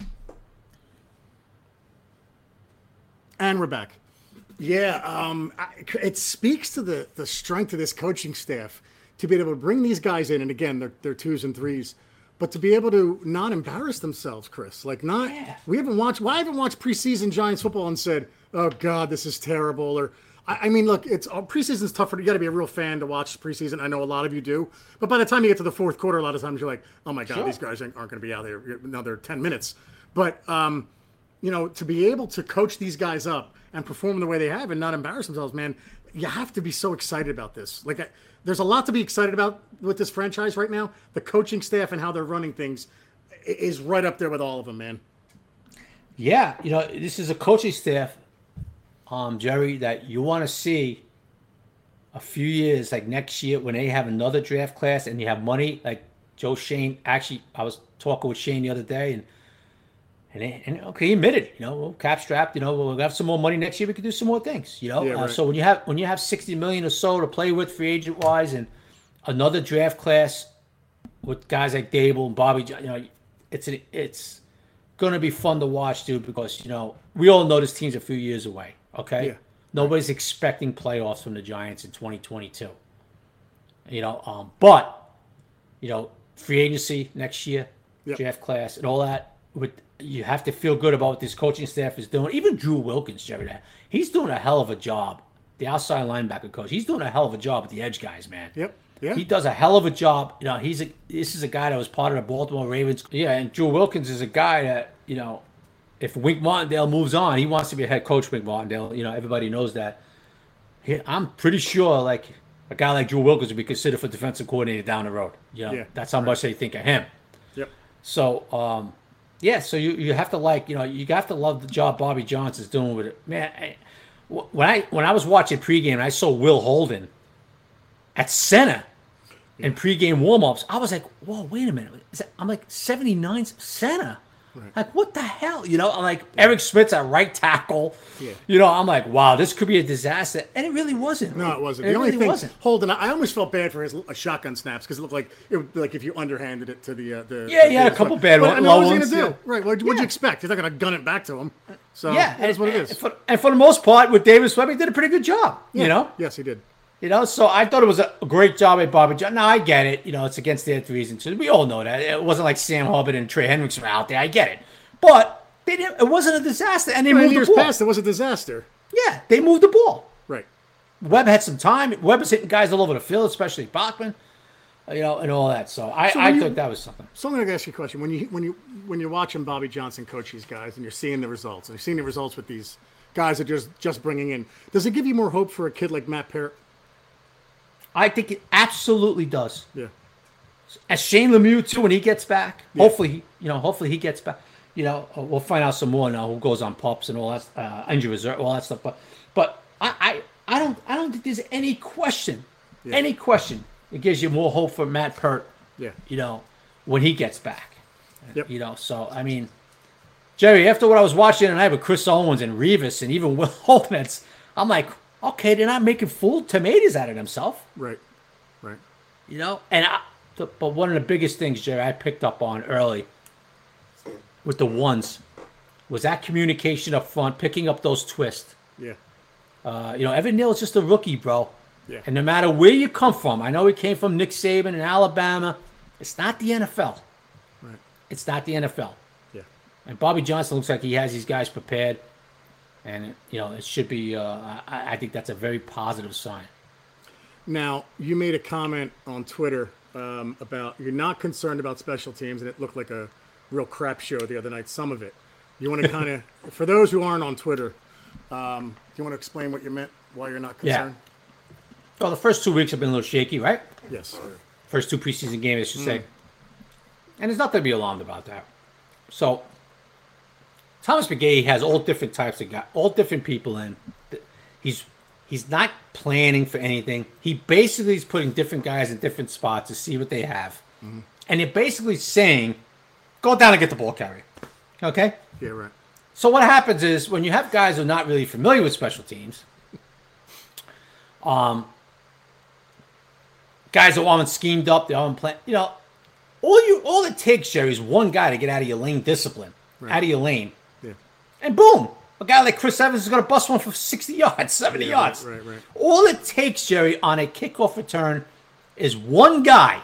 And we're back. Yeah, it speaks to the strength of this coaching staff to be able to bring these guys in, and again, they're twos and threes, but to be able to not embarrass themselves, Chris. I haven't watched preseason Giants football and said, "Oh God, this is terrible." Or, I mean, look, preseason's tougher. You got to be a real fan to watch preseason. I know a lot of you do, but by the time you get to the fourth quarter, a lot of times you're like, "Oh my God, these guys aren't going to be out there another 10 minutes." But to be able to coach these guys up and perform the way they have and not embarrass themselves, man, you have to be so excited about this. There's a lot to be excited about with this franchise right now. The coaching staff and how they're running things is right up there with all of them, man. Yeah, this is a coaching staff, Jerry, that you want to see a few years, like next year when they have another draft class and you have money, like Joe Shane. Actually, I was talking with Shane the other day, and he admitted, cap strapped, we'll have some more money next year. We can do some more things, Right. So when you have $60 million or so to play with free agent wise, and another draft class with guys like Dable and Bobby, it's going to be fun to watch, dude, because we all know this team's a few years away. Okay, yeah. Nobody's expecting playoffs from the Giants in 2022. But free agency next year, draft class, and all that. You have to feel good about what this coaching staff is doing. Even Drew Wilkins, Jerry, he's doing a hell of a job. The outside linebacker coach, he's doing a hell of a job with the edge guys, man. Yep. Yeah. He does a hell of a job. This is a guy that was part of the Baltimore Ravens. Yeah, and Drew Wilkins is a guy that, if Wink Martindale moves on, he wants to be a head coach. Wink Martindale, everybody knows that. I'm pretty sure, a guy like Drew Wilkins would be considered for defensive coordinator down the road. That's how much they think of him. Yep. So, so you have to you have to love the job Bobby Johnson's doing with it, man. When I was watching pregame and I saw Will Holden at center in pregame warmups, I was like, whoa, wait a minute. I'm like 79 center. Right. Like, what the hell? I'm like, Eric Smith's at right tackle. Yeah. I'm like, wow, this could be a disaster. And it really wasn't. No, it wasn't. The only thing, Holden, I almost felt bad for his shotgun snaps because it looked like if you underhanded it to the yeah, he had a couple bad ones. What was he going to do? Right. What'd you expect? He's not going to gun it back to him. So that's what it is. And for the most part, with Davis Webb, he did a pretty good job. Yeah. Yes, he did. So I thought it was a great job at Bobby Johnson. No, I get it. It's against their reasons. We all know that. It wasn't like Sam Hubbard and Trey Hendricks were out there. I get it. But it wasn't a disaster. And they moved the ball. Past, it was a disaster. Yeah, they moved the ball. Right. Webb had some time. Webb was hitting guys all over the field, especially Bachman, and all that. So I thought that was something. So I'm going to ask you a question. When you're watching Bobby Johnson coach these guys, and you're seeing the results, and you're seeing the results with these guys that just bringing in, does it give you more hope for a kid like Matt Parrott? I think it absolutely does. Yeah. As Shane Lemieux too, when he gets back, hopefully he gets back. We'll find out some more now who goes on pups and all that, injury reserve, all that stuff. But I don't think there's any question, it gives you more hope for Matt Pert. Yeah. When he gets back. Yep. So I mean, Jerry, after what I was watching tonight with Chris Owens and Revis and even Will Holtnitz, I'm like, okay, they're not making full tomatoes out of themselves. Right. But one of the biggest things, Jerry, I picked up on early with the ones was that communication up front, picking up those twists. Yeah. Evan Neal is just a rookie, bro. Yeah. And no matter where you come from, I know he came from Nick Saban in Alabama. It's not the NFL. Right. It's not the NFL. Yeah. And Bobby Johnson looks like he has these guys prepared. And, it should be, I think that's a very positive sign. Now, you made a comment on Twitter about you're not concerned about special teams, and it looked like a real crap show the other night, some of it. You want to kind of, for those who aren't on Twitter, do you want to explain what you meant, why you're not concerned? Yeah. Well, the first 2 weeks have been a little shaky, right? Yes, sir. First 2 preseason games, I should say. And there's nothing to be alarmed about that. So, Thomas McGahee has all different types of guys, all different people in. He's not planning for anything. He basically is putting different guys in different spots to see what they have. Mm-hmm. And they're basically saying, go down and get the ball carrier. Okay? Yeah, right. So what happens is when you have guys who are not really familiar with special teams, guys who aren't schemed up, they aren't planned, all it takes, Jerry, is one guy to get out of your lane discipline, out of your lane. Yeah. And boom, a guy like Chris Evans is going to bust one for 60 yards, 70 yards. Right. All it takes, Jerry, on a kickoff return is one guy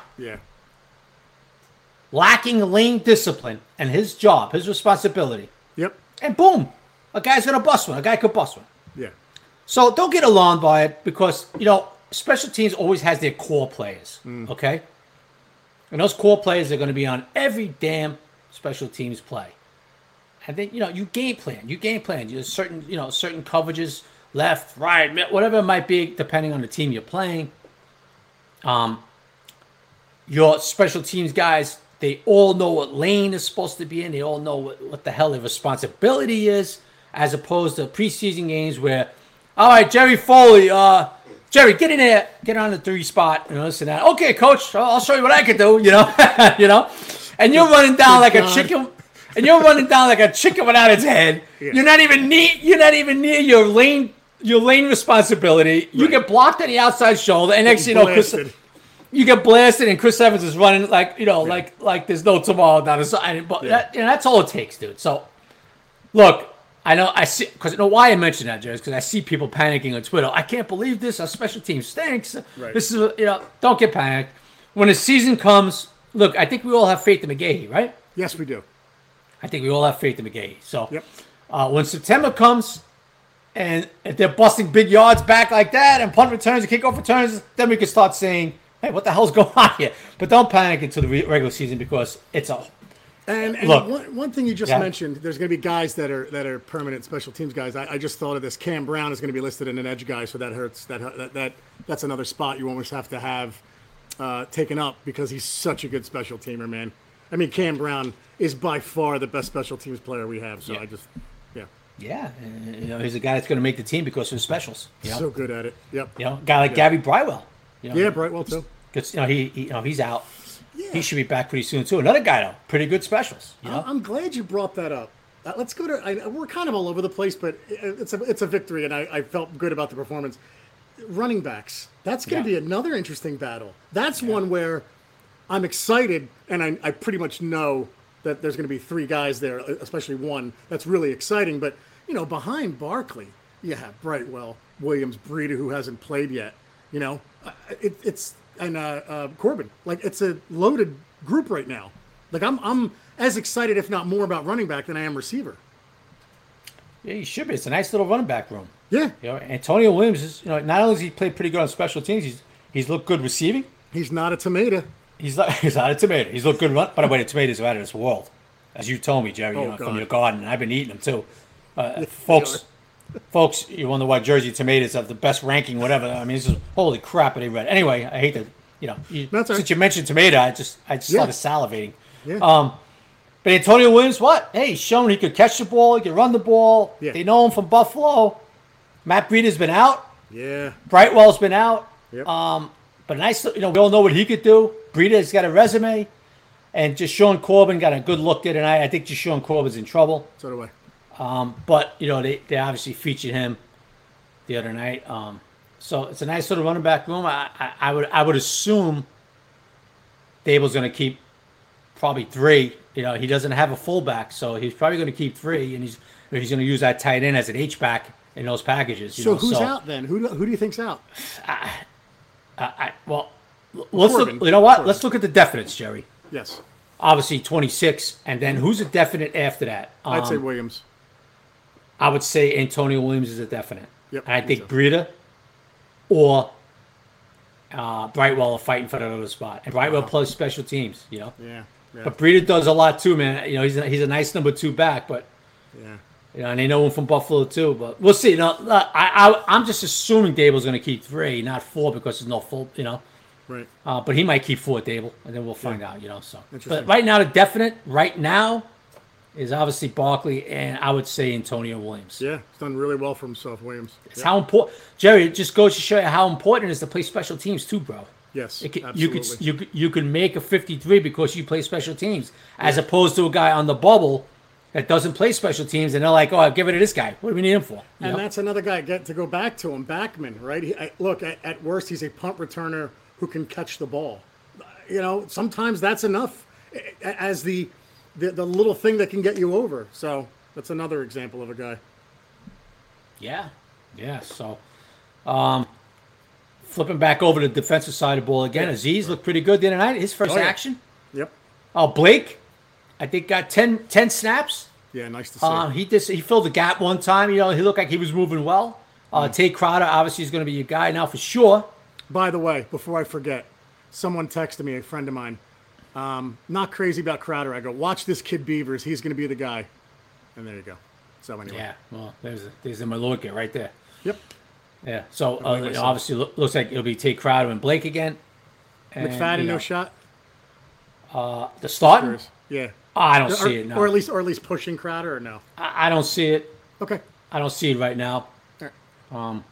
lacking lane discipline and his job, his responsibility. Yep. And boom, a guy's going to bust one. A guy could bust one. Yeah. So don't get alarmed by it because, special teams always has their core players, okay? And those core players are going to be on every damn special teams play. And then, you game plan. You certain coverages, left, right, whatever it might be, depending on the team you're playing. Your special teams guys, they all know what lane is supposed to be in. They all know what the hell their responsibility is, as opposed to preseason games where, all right, Jerry Foley, Jerry, get in there, get on the 3 spot, this and that. Okay, coach, I'll show you what I can do, And you're running down like a chicken. And you're running down like a chicken without its head. Yeah. You're not even near your lane responsibility. You get blocked on the outside shoulder, and next thing you know, you get blasted, and Chris Evans is running like there's no tomorrow down the side. But that's all it takes, dude. So, look, I see, because why I mentioned that, Jerry, because I see people panicking on Twitter. I can't believe this. Our special team stinks. Right. This is don't get panicked. When the season comes, look, I think we all have faith in McGahee, right? Yes, we do. I think we all have faith in McGahee. So when September comes and if they're busting big yards back like that and punt returns and kickoff returns, then we can start saying, hey, what the hell's going on here? But don't panic until the regular season because it's a... And look, one thing you just mentioned, there's going to be guys that are permanent special teams guys. I just thought of this. Cam Brown is going to be listed in an edge guy, so that hurts. That's another spot you almost have to have taken up because he's such a good special teamer, man. I mean, Cam Brown is by far the best special teams player we have. So Yeah, he's a guy that's going to make the team because of his specials. So good at it. Yep. A guy like Gabby Brywell. Brightwell too. Because he's out. Yeah. He should be back pretty soon too. Another guy though, pretty good specials. I'm glad you brought that up. Let's go to. We're kind of all over the place, but it's a victory, and I felt good about the performance. Running backs. That's going to be another interesting battle. That's one where I'm excited, and I pretty much know that there's going to be 3 guys there, especially one that's really exciting. But behind Barkley, you have Brightwell, Williams, Breida, who hasn't played yet. It's Corbin. Like, it's a loaded group right now. Like, I'm as excited, if not more, about running back than I am receiver. Yeah, you should be. It's a nice little running back room. Yeah. You know, Antonio Williams is, not only has he played pretty good on special teams, he's looked good receiving. He's not a tomato. He's not a tomato. He's looked good run. By the way, the tomatoes are out of this world, as you told me, Jerry. From your garden. I've been eating them too, folks. You wonder why Jersey tomatoes have the best ranking, whatever. I mean, this is holy crap. They read. Anyway, I hate to, since you mentioned tomato, I just started salivating. Yeah. But Antonio Williams, what? Hey, he's shown he could catch the ball, he could run the ball. Yeah. They know him from Buffalo. Matt Breida's been out. Yeah. Brightwell's been out. Yep. But nice, we all know what he could do. Breida's got a resume, and Deshaun Corbin got a good look there tonight. I think Deshaun Corbin's in trouble. So do I. But they obviously featured him the other night. So it's a nice little running back room. I would assume Dable's going to keep probably 3. He doesn't have a fullback, so he's probably going to keep 3, and he's going to use that tight end as an H-back in those packages. Who's out then? Who do you think's out? Let's look. You know what? Corbin. Let's look at the definites, Jerry. Yes. Obviously 26, and then who's a definite after that? I'd say Williams. I would say Antonio Williams is a definite. Yep. And I think Breida or Brightwell are fighting for that other spot. And Brightwell plays special teams, Yeah. But Breida does a lot too, man. He's a nice number 2 back, but and they know him from Buffalo too. But we'll see. I'm just assuming Dable's going to keep 3, not 4, because there's no full, Right. But he might keep 4 Dable, and then we'll find out, So, Interesting. But right now, the definite right now is obviously Barkley, and I would say Antonio Williams. Yeah, he's done really well for himself, Williams. It's how important, Jerry. It just goes to show you how important it is to play special teams too, bro. Yes, absolutely. You could make a 53 because you play special teams, as opposed to a guy on the bubble that doesn't play special teams, and they're like, "Oh, I'll give it to this guy. What do we need him for?" And that's another guy. To go back to him, Backman, right? Look, at worst, he's a punt returner who can catch the ball. Sometimes that's enough as the little thing that can get you over. So that's another example of a guy. Yeah. So, flipping back over to the defensive side of the ball again, Azeez looked pretty good the other night. His first action. Yep. Blake, I think got 10 snaps. Yeah, nice to see. He filled the gap one time. He looked like he was moving well. Tate Crowder obviously is going to be your guy now for sure. By the way, before I forget, someone texted me, a friend of mine. Not crazy about Crowder. I go, watch this kid Beavers. He's going to be the guy. And there you go. So anyway. Yeah. Well, there's the Maloika right there. Yep. Yeah. So obviously looks like it'll be Tate Crowder and Blake again. And, McFadden, no shot. The starting? Yeah. I don't see it now. Or at least pushing Crowder, or no? I don't see it. Okay. I don't see it right now. Right.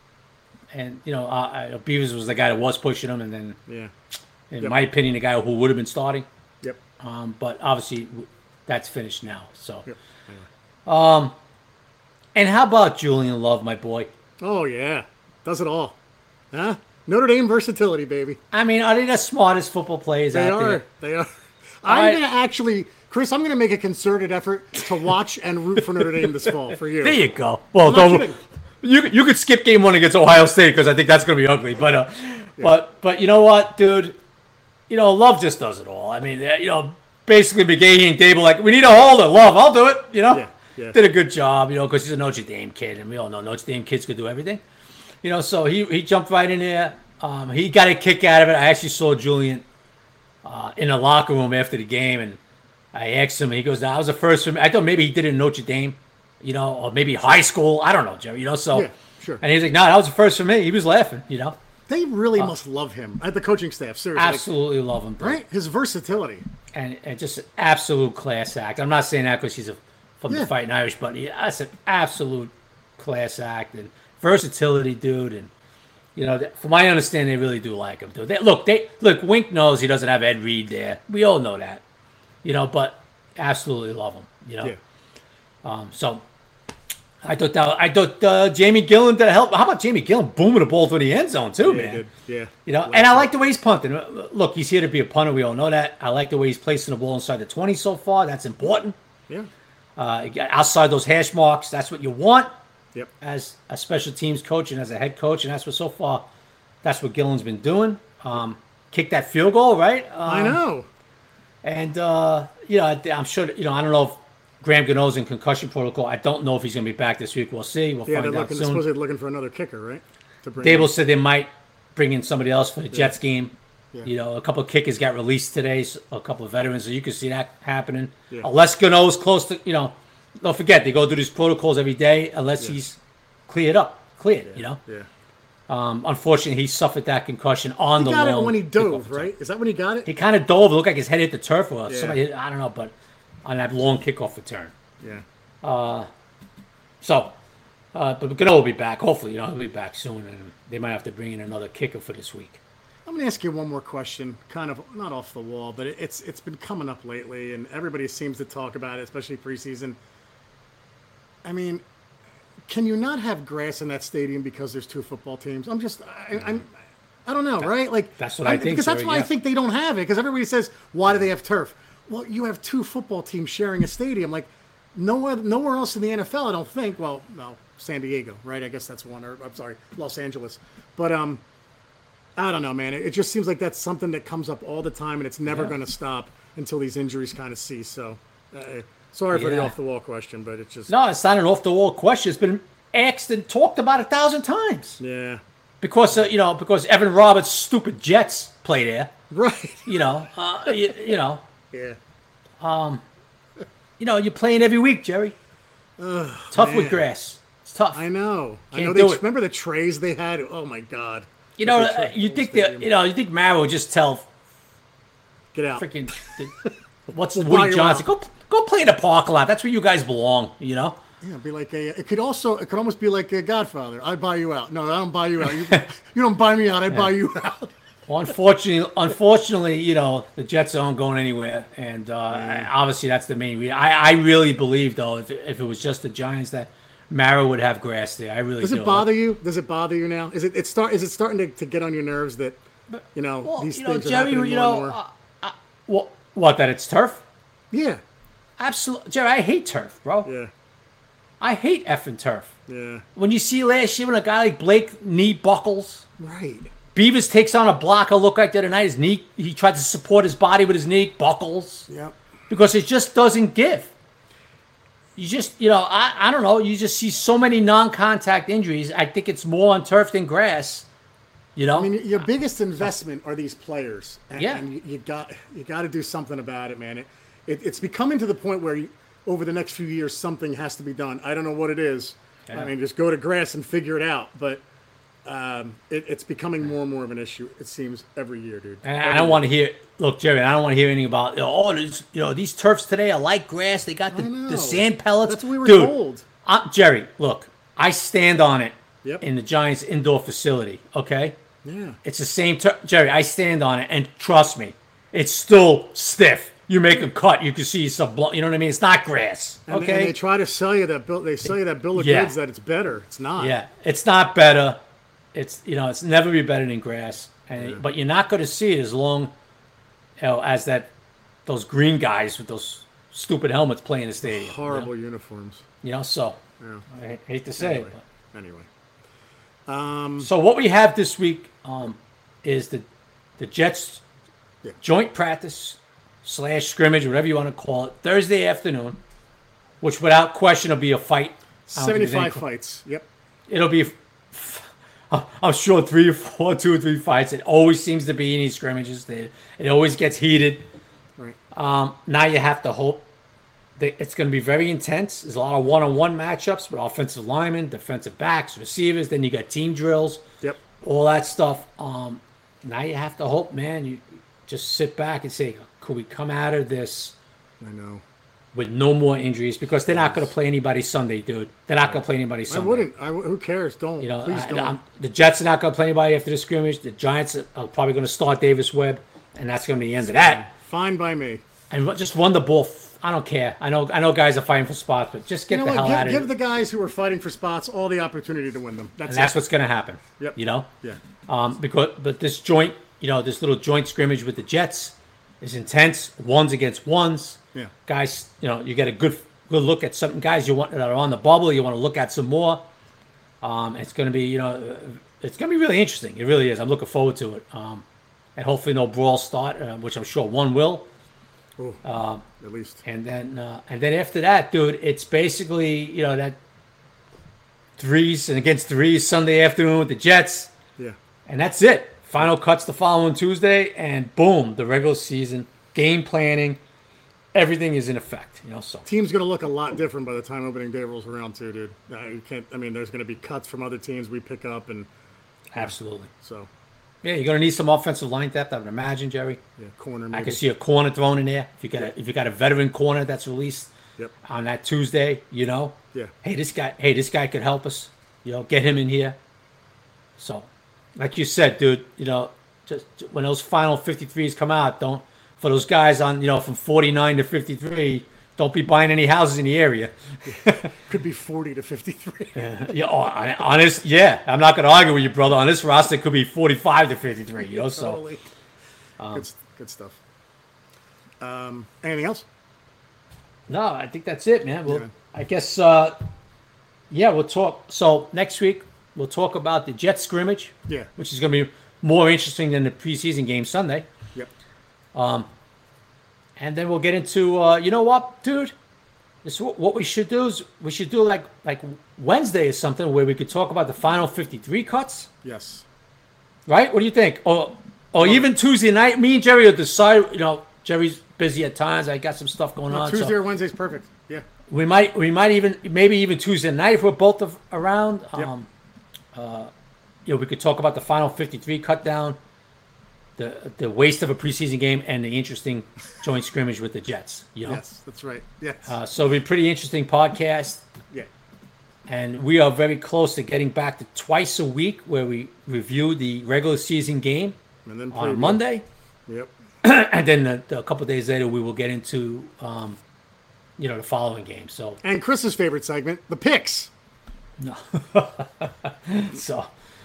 And Beavers was the guy that was pushing him, and then in Yep. my opinion, the guy who would have been starting. Yep. But obviously that's finished now. So. Yep. Anyway. And how about Julian Love, my boy? Oh yeah, does it all. Huh? Notre Dame versatility, baby. I mean, are they the smartest football players out there? They are. I'm going to actually, Chris, I'm going to make a concerted effort to watch and root for Notre Dame this fall for you. There you go. Well, you could skip game 1 against Ohio State because I think that's going to be ugly. But but you know what, dude? Love just does it all. I mean, basically McGahee and Dable like, we need a holder. Love, I'll do it. Yeah. Did a good job. Because he's a Notre Dame kid, and we all know Notre Dame kids could do everything. So he jumped right in there. He got a kick out of it. I actually saw Julian in the locker room after the game, and I asked him. He goes, "That was the first for me." I thought maybe he did it in Notre Dame, or maybe high school. I don't know, Jerry. So yeah, sure. And he was like, "No, that was the first for me." He was laughing. They really must love him. The coaching staff, seriously, absolutely love him, bro. Right? His versatility and just an absolute class act. I'm not saying that because he's from the Fighting Irish, but that's an absolute class act and versatility, dude. And from my understanding, they really do like him, dude. Look. Wink knows he doesn't have Ed Reed there. We all know that, but absolutely love him. Yeah. So I thought Jamie Gillen did help. How about Jamie Gillen booming the ball through the end zone too, man? Yeah. And I like the way he's punting. Look, he's here to be a punter. We all know that. I like the way he's placing the ball inside the 20 so far. That's important. Yeah. Outside those hash marks, that's what you want. Yep. As a special teams coach and as a head coach, and that's what Gillen's been doing. Kick that field goal, right? I know. And I'm sure I don't know if Graham Gano's in concussion protocol. I don't know if he's going to be back this week. We'll see. We'll find out soon. Supposedly looking for another kicker, right? Dable said they might bring in somebody else for the Jets game. Yeah. A couple of kickers got released today, so a couple of veterans, so you can see that happening. Yeah. Unless Gano's close to, don't forget, they go through these protocols every day unless he's cleared. Yeah. Unfortunately, he suffered that concussion on the wall. He got it when he dove, right? Is that when he got it? He kind of dove. It looked like his head hit the turf or somebody, I don't know, but on that long kickoff return. Yeah. But Gano will be back. Hopefully, he'll be back soon, and they might have to bring in another kicker for this week. I'm going to ask you one more question, kind of not off the wall, but it's been coming up lately, and everybody seems to talk about it, especially preseason. I mean, can you not have grass in that stadium because there's two football teams? I don't know, right? Like that's what I think. Because that's why I think they don't have it. Because everybody says, why do they have turf? Well, you have two football teams sharing a stadium. Like nowhere else in the NFL, I don't think. Well, no, San Diego, right? I guess that's one. Or I'm sorry, Los Angeles. But I don't know, man. It just seems like that's something that comes up all the time, and it's never going to stop until these injuries kind of cease. So, sorry for the off-the-wall question, but it's just... No, it's not an off-the-wall question. It's been asked and talked about 1,000 times. Yeah. Because, because Evan Roberts' stupid Jets play there. Right. Yeah. You're playing every week, Jerry. Tough with grass. It's tough. I know. Remember the trays they had? Oh, my God. You think Mara would just tell, get out, freaking, what's Woody Johnson? Go play in the parking lot. That's where you guys belong. Yeah, be like it could almost be like a Godfather. I buy you out. No, I don't buy you out. You don't buy me out. I buy you out. Well, unfortunately, the Jets aren't going anywhere, and obviously that's the main reason. I really believe though, if it was just the Giants, that Mara would have grass there. I really Does it bother you? Does it bother you now? Is it starting to get on your nerves that these things are happening more and more? What, that it's turf? Yeah. Absolutely. Jerry, I hate turf, bro. Yeah. I hate effing turf. Yeah. When you see last year when a guy like Blake knee buckles. Right. Beavers takes on a blocker, look like the other night. His knee, he tried to support his body with his knee, buckles. Yep. Because it just doesn't give. You just, I don't know. You just see so many non-contact injuries. I think it's more on turf than grass. I mean, your biggest investment are these players, and, yeah. And you got to do something about it, man. It's becoming to the point where over the next few years something has to be done. I don't know what it is. Yeah. I mean, just go to grass and figure it out. But it's becoming more and more of an issue. It seems every year, dude. And I don't want to hear. Look, Jerry, I don't want to hear anything about. These turfs today are like grass. They got the sand pellets. That's what we were told. Jerry, look, I stand on it. Yep. In the Giants indoor facility. Okay. Yeah. It's the same. Jerry, I stand on it, and trust me, it's still stiff. You make a cut, you can see some blood. You know what I mean? It's not grass. Okay. And they try to sell you that bill. They sell you that bill of goods that it's better. It's not. Yeah, it's not better. It's it's never be better than grass. But you're not going to see it as long, as those green guys with those stupid helmets play in the stadium. Horrible uniforms. So I hate to say it. But. Anyway. So what we have this week is the Jets joint practice / scrimmage, whatever you want to call it, Thursday afternoon, which without question will be a fight. 75 fights. Yep. It'll be, I'm sure, 2 or 3 fights. It always seems to be in these scrimmages. It always gets heated. Right. Now you have to hope that it's going to be very intense. There's a lot of one-on-one matchups with offensive linemen, defensive backs, receivers. Then you got team drills. Yep. All that stuff. Now you have to hope, man. You just sit back and say, could we come out of this? I know. With no more injuries, because they're not going to play anybody Sunday, dude. They're not going to play anybody Sunday. Who cares? Don't. Please don't. The Jets are not going to play anybody after the scrimmage. The Giants are probably going to start Davis Webb, and that's going to be the end of that. Fine by me. And just run the ball. I don't care. I know guys are fighting for spots, but just get the hell out of it. Give the guys who are fighting for spots all the opportunity to win them. That's what's going to happen. Yep. Yeah. But this joint, this little joint scrimmage with the Jets is intense. Ones against ones. Yeah. Guys, you get a good look at some guys that are on the bubble. You want to look at some more. It's going to be, it's going to be really interesting. It really is. I'm looking forward to it. And hopefully no brawl start, which I'm sure one will. At least. And then after that, dude, it's basically, that threes and against threes Sunday afternoon with the Jets. Yeah. And that's it. Final cuts the following Tuesday, and boom, the regular season, game planning, everything is in effect. So team's going to look a lot different by the time opening day rolls around too, dude. There's going to be cuts from other teams we pick up, and absolutely. So yeah, you're going to need some offensive line depth, I would imagine, Jerry. Yeah, corner. Maybe. I can see a corner thrown in there. If you got a veteran corner that's released on that Tuesday, Yeah. Hey, this guy could help us. Get him in here. So, like you said, dude, just when those final 53s come out, for those guys on, from 49 to 53, don't be buying any houses in the area. Could be 40 to 53. I'm not going to argue with you, brother. On this roster, it could be 45 to 53. Totally. Good stuff. Anything else? No, I think that's it, man. Well, I guess, we'll talk. So next week, we'll talk about the Jets scrimmage, which is going to be more interesting than the preseason game Sunday. Yep. And then we'll get into, you know what, dude? What we should do is we should do like Wednesday or something where we could talk about the final 53 cuts. Yes. Right? What do you think? Or even Tuesday night. Me and Jerry will decide. Jerry's busy at times. I got some stuff going on. Tuesday or Wednesday's perfect. Yeah. We might even Tuesday night if we're both around. Yep. We could talk about the final 53 cut down. The waste of a preseason game and the interesting joint scrimmage with the Jets. Yes, that's right. Yes. So it'll be a pretty interesting podcast. Yeah. And we are very close to getting back to twice a week where we review the regular season game and then on Monday. Yep. And then a couple of days later, we will get into, the following game. So. And Chris's favorite segment, the picks. No. So,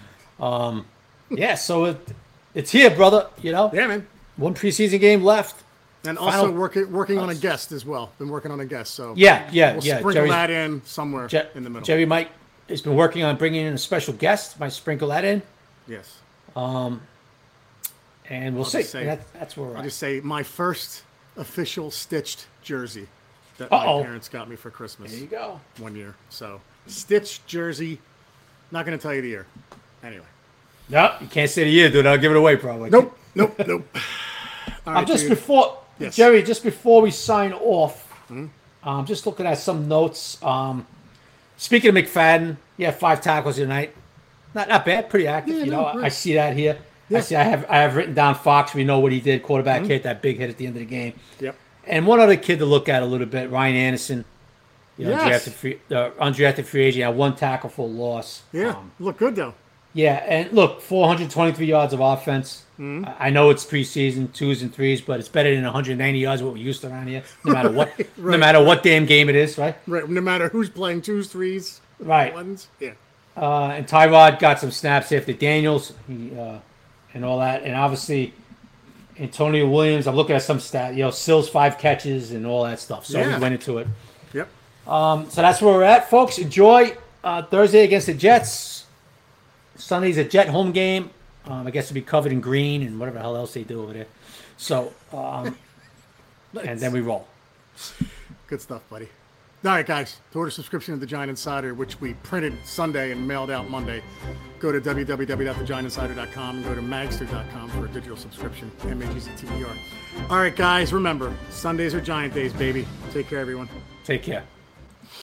so it's here, brother. Yeah, man. One preseason game left. And also working on a guest as well. Been working on a guest, so we'll sprinkle that in somewhere in the middle. Jerry has been working on bringing in a special guest. Might sprinkle that in. Yes. And we'll see. That's where we're at. I'll just say my first official stitched jersey that my parents got me for Christmas. There you go. 1 year. So stitched jersey. Not going to tell you the year. Anyway. No, you can't say the year, dude. I'll give it away probably. Nope. All right, Jerry, just before we sign off, just looking at some notes. Speaking of McFadden, 5 tackles tonight. Not bad, pretty active. I see that here. Yeah. I have written down Fox. We know what he did. Quarterback hit that big hit at the end of the game. Yep. And one other kid to look at a little bit, Ryan Anderson. Undrafted free agent. Had 1 tackle for a loss. Yeah, look good though. Yeah, and look, 423 yards of offense. I know it's preseason, 2s and 3s, but it's better than 190 yards, what we're used to around here. No matter what, no matter what damn game it is, right? Right. No matter who's playing 2s, 3s, right? 1s. Yeah. And Tyrod got some snaps after Daniels, and all that, and obviously Antonio Williams. I'm looking at some stat. Sills 5 catches and all that stuff. So we went into it. Yep. So that's where we're at, folks. Enjoy Thursday against the Jets. Sunday's a Jet home game. I guess it'll be covered in green and whatever the hell else they do over there. So, and then we roll. Good stuff, buddy. All right, guys. To order a subscription of The Giant Insider, which we printed Sunday and mailed out Monday, go to www.thegiantinsider.com and go to magster.com for a digital subscription. MAGZTER. All right, guys. Remember, Sundays are Giant days, baby. Take care, everyone. Take care.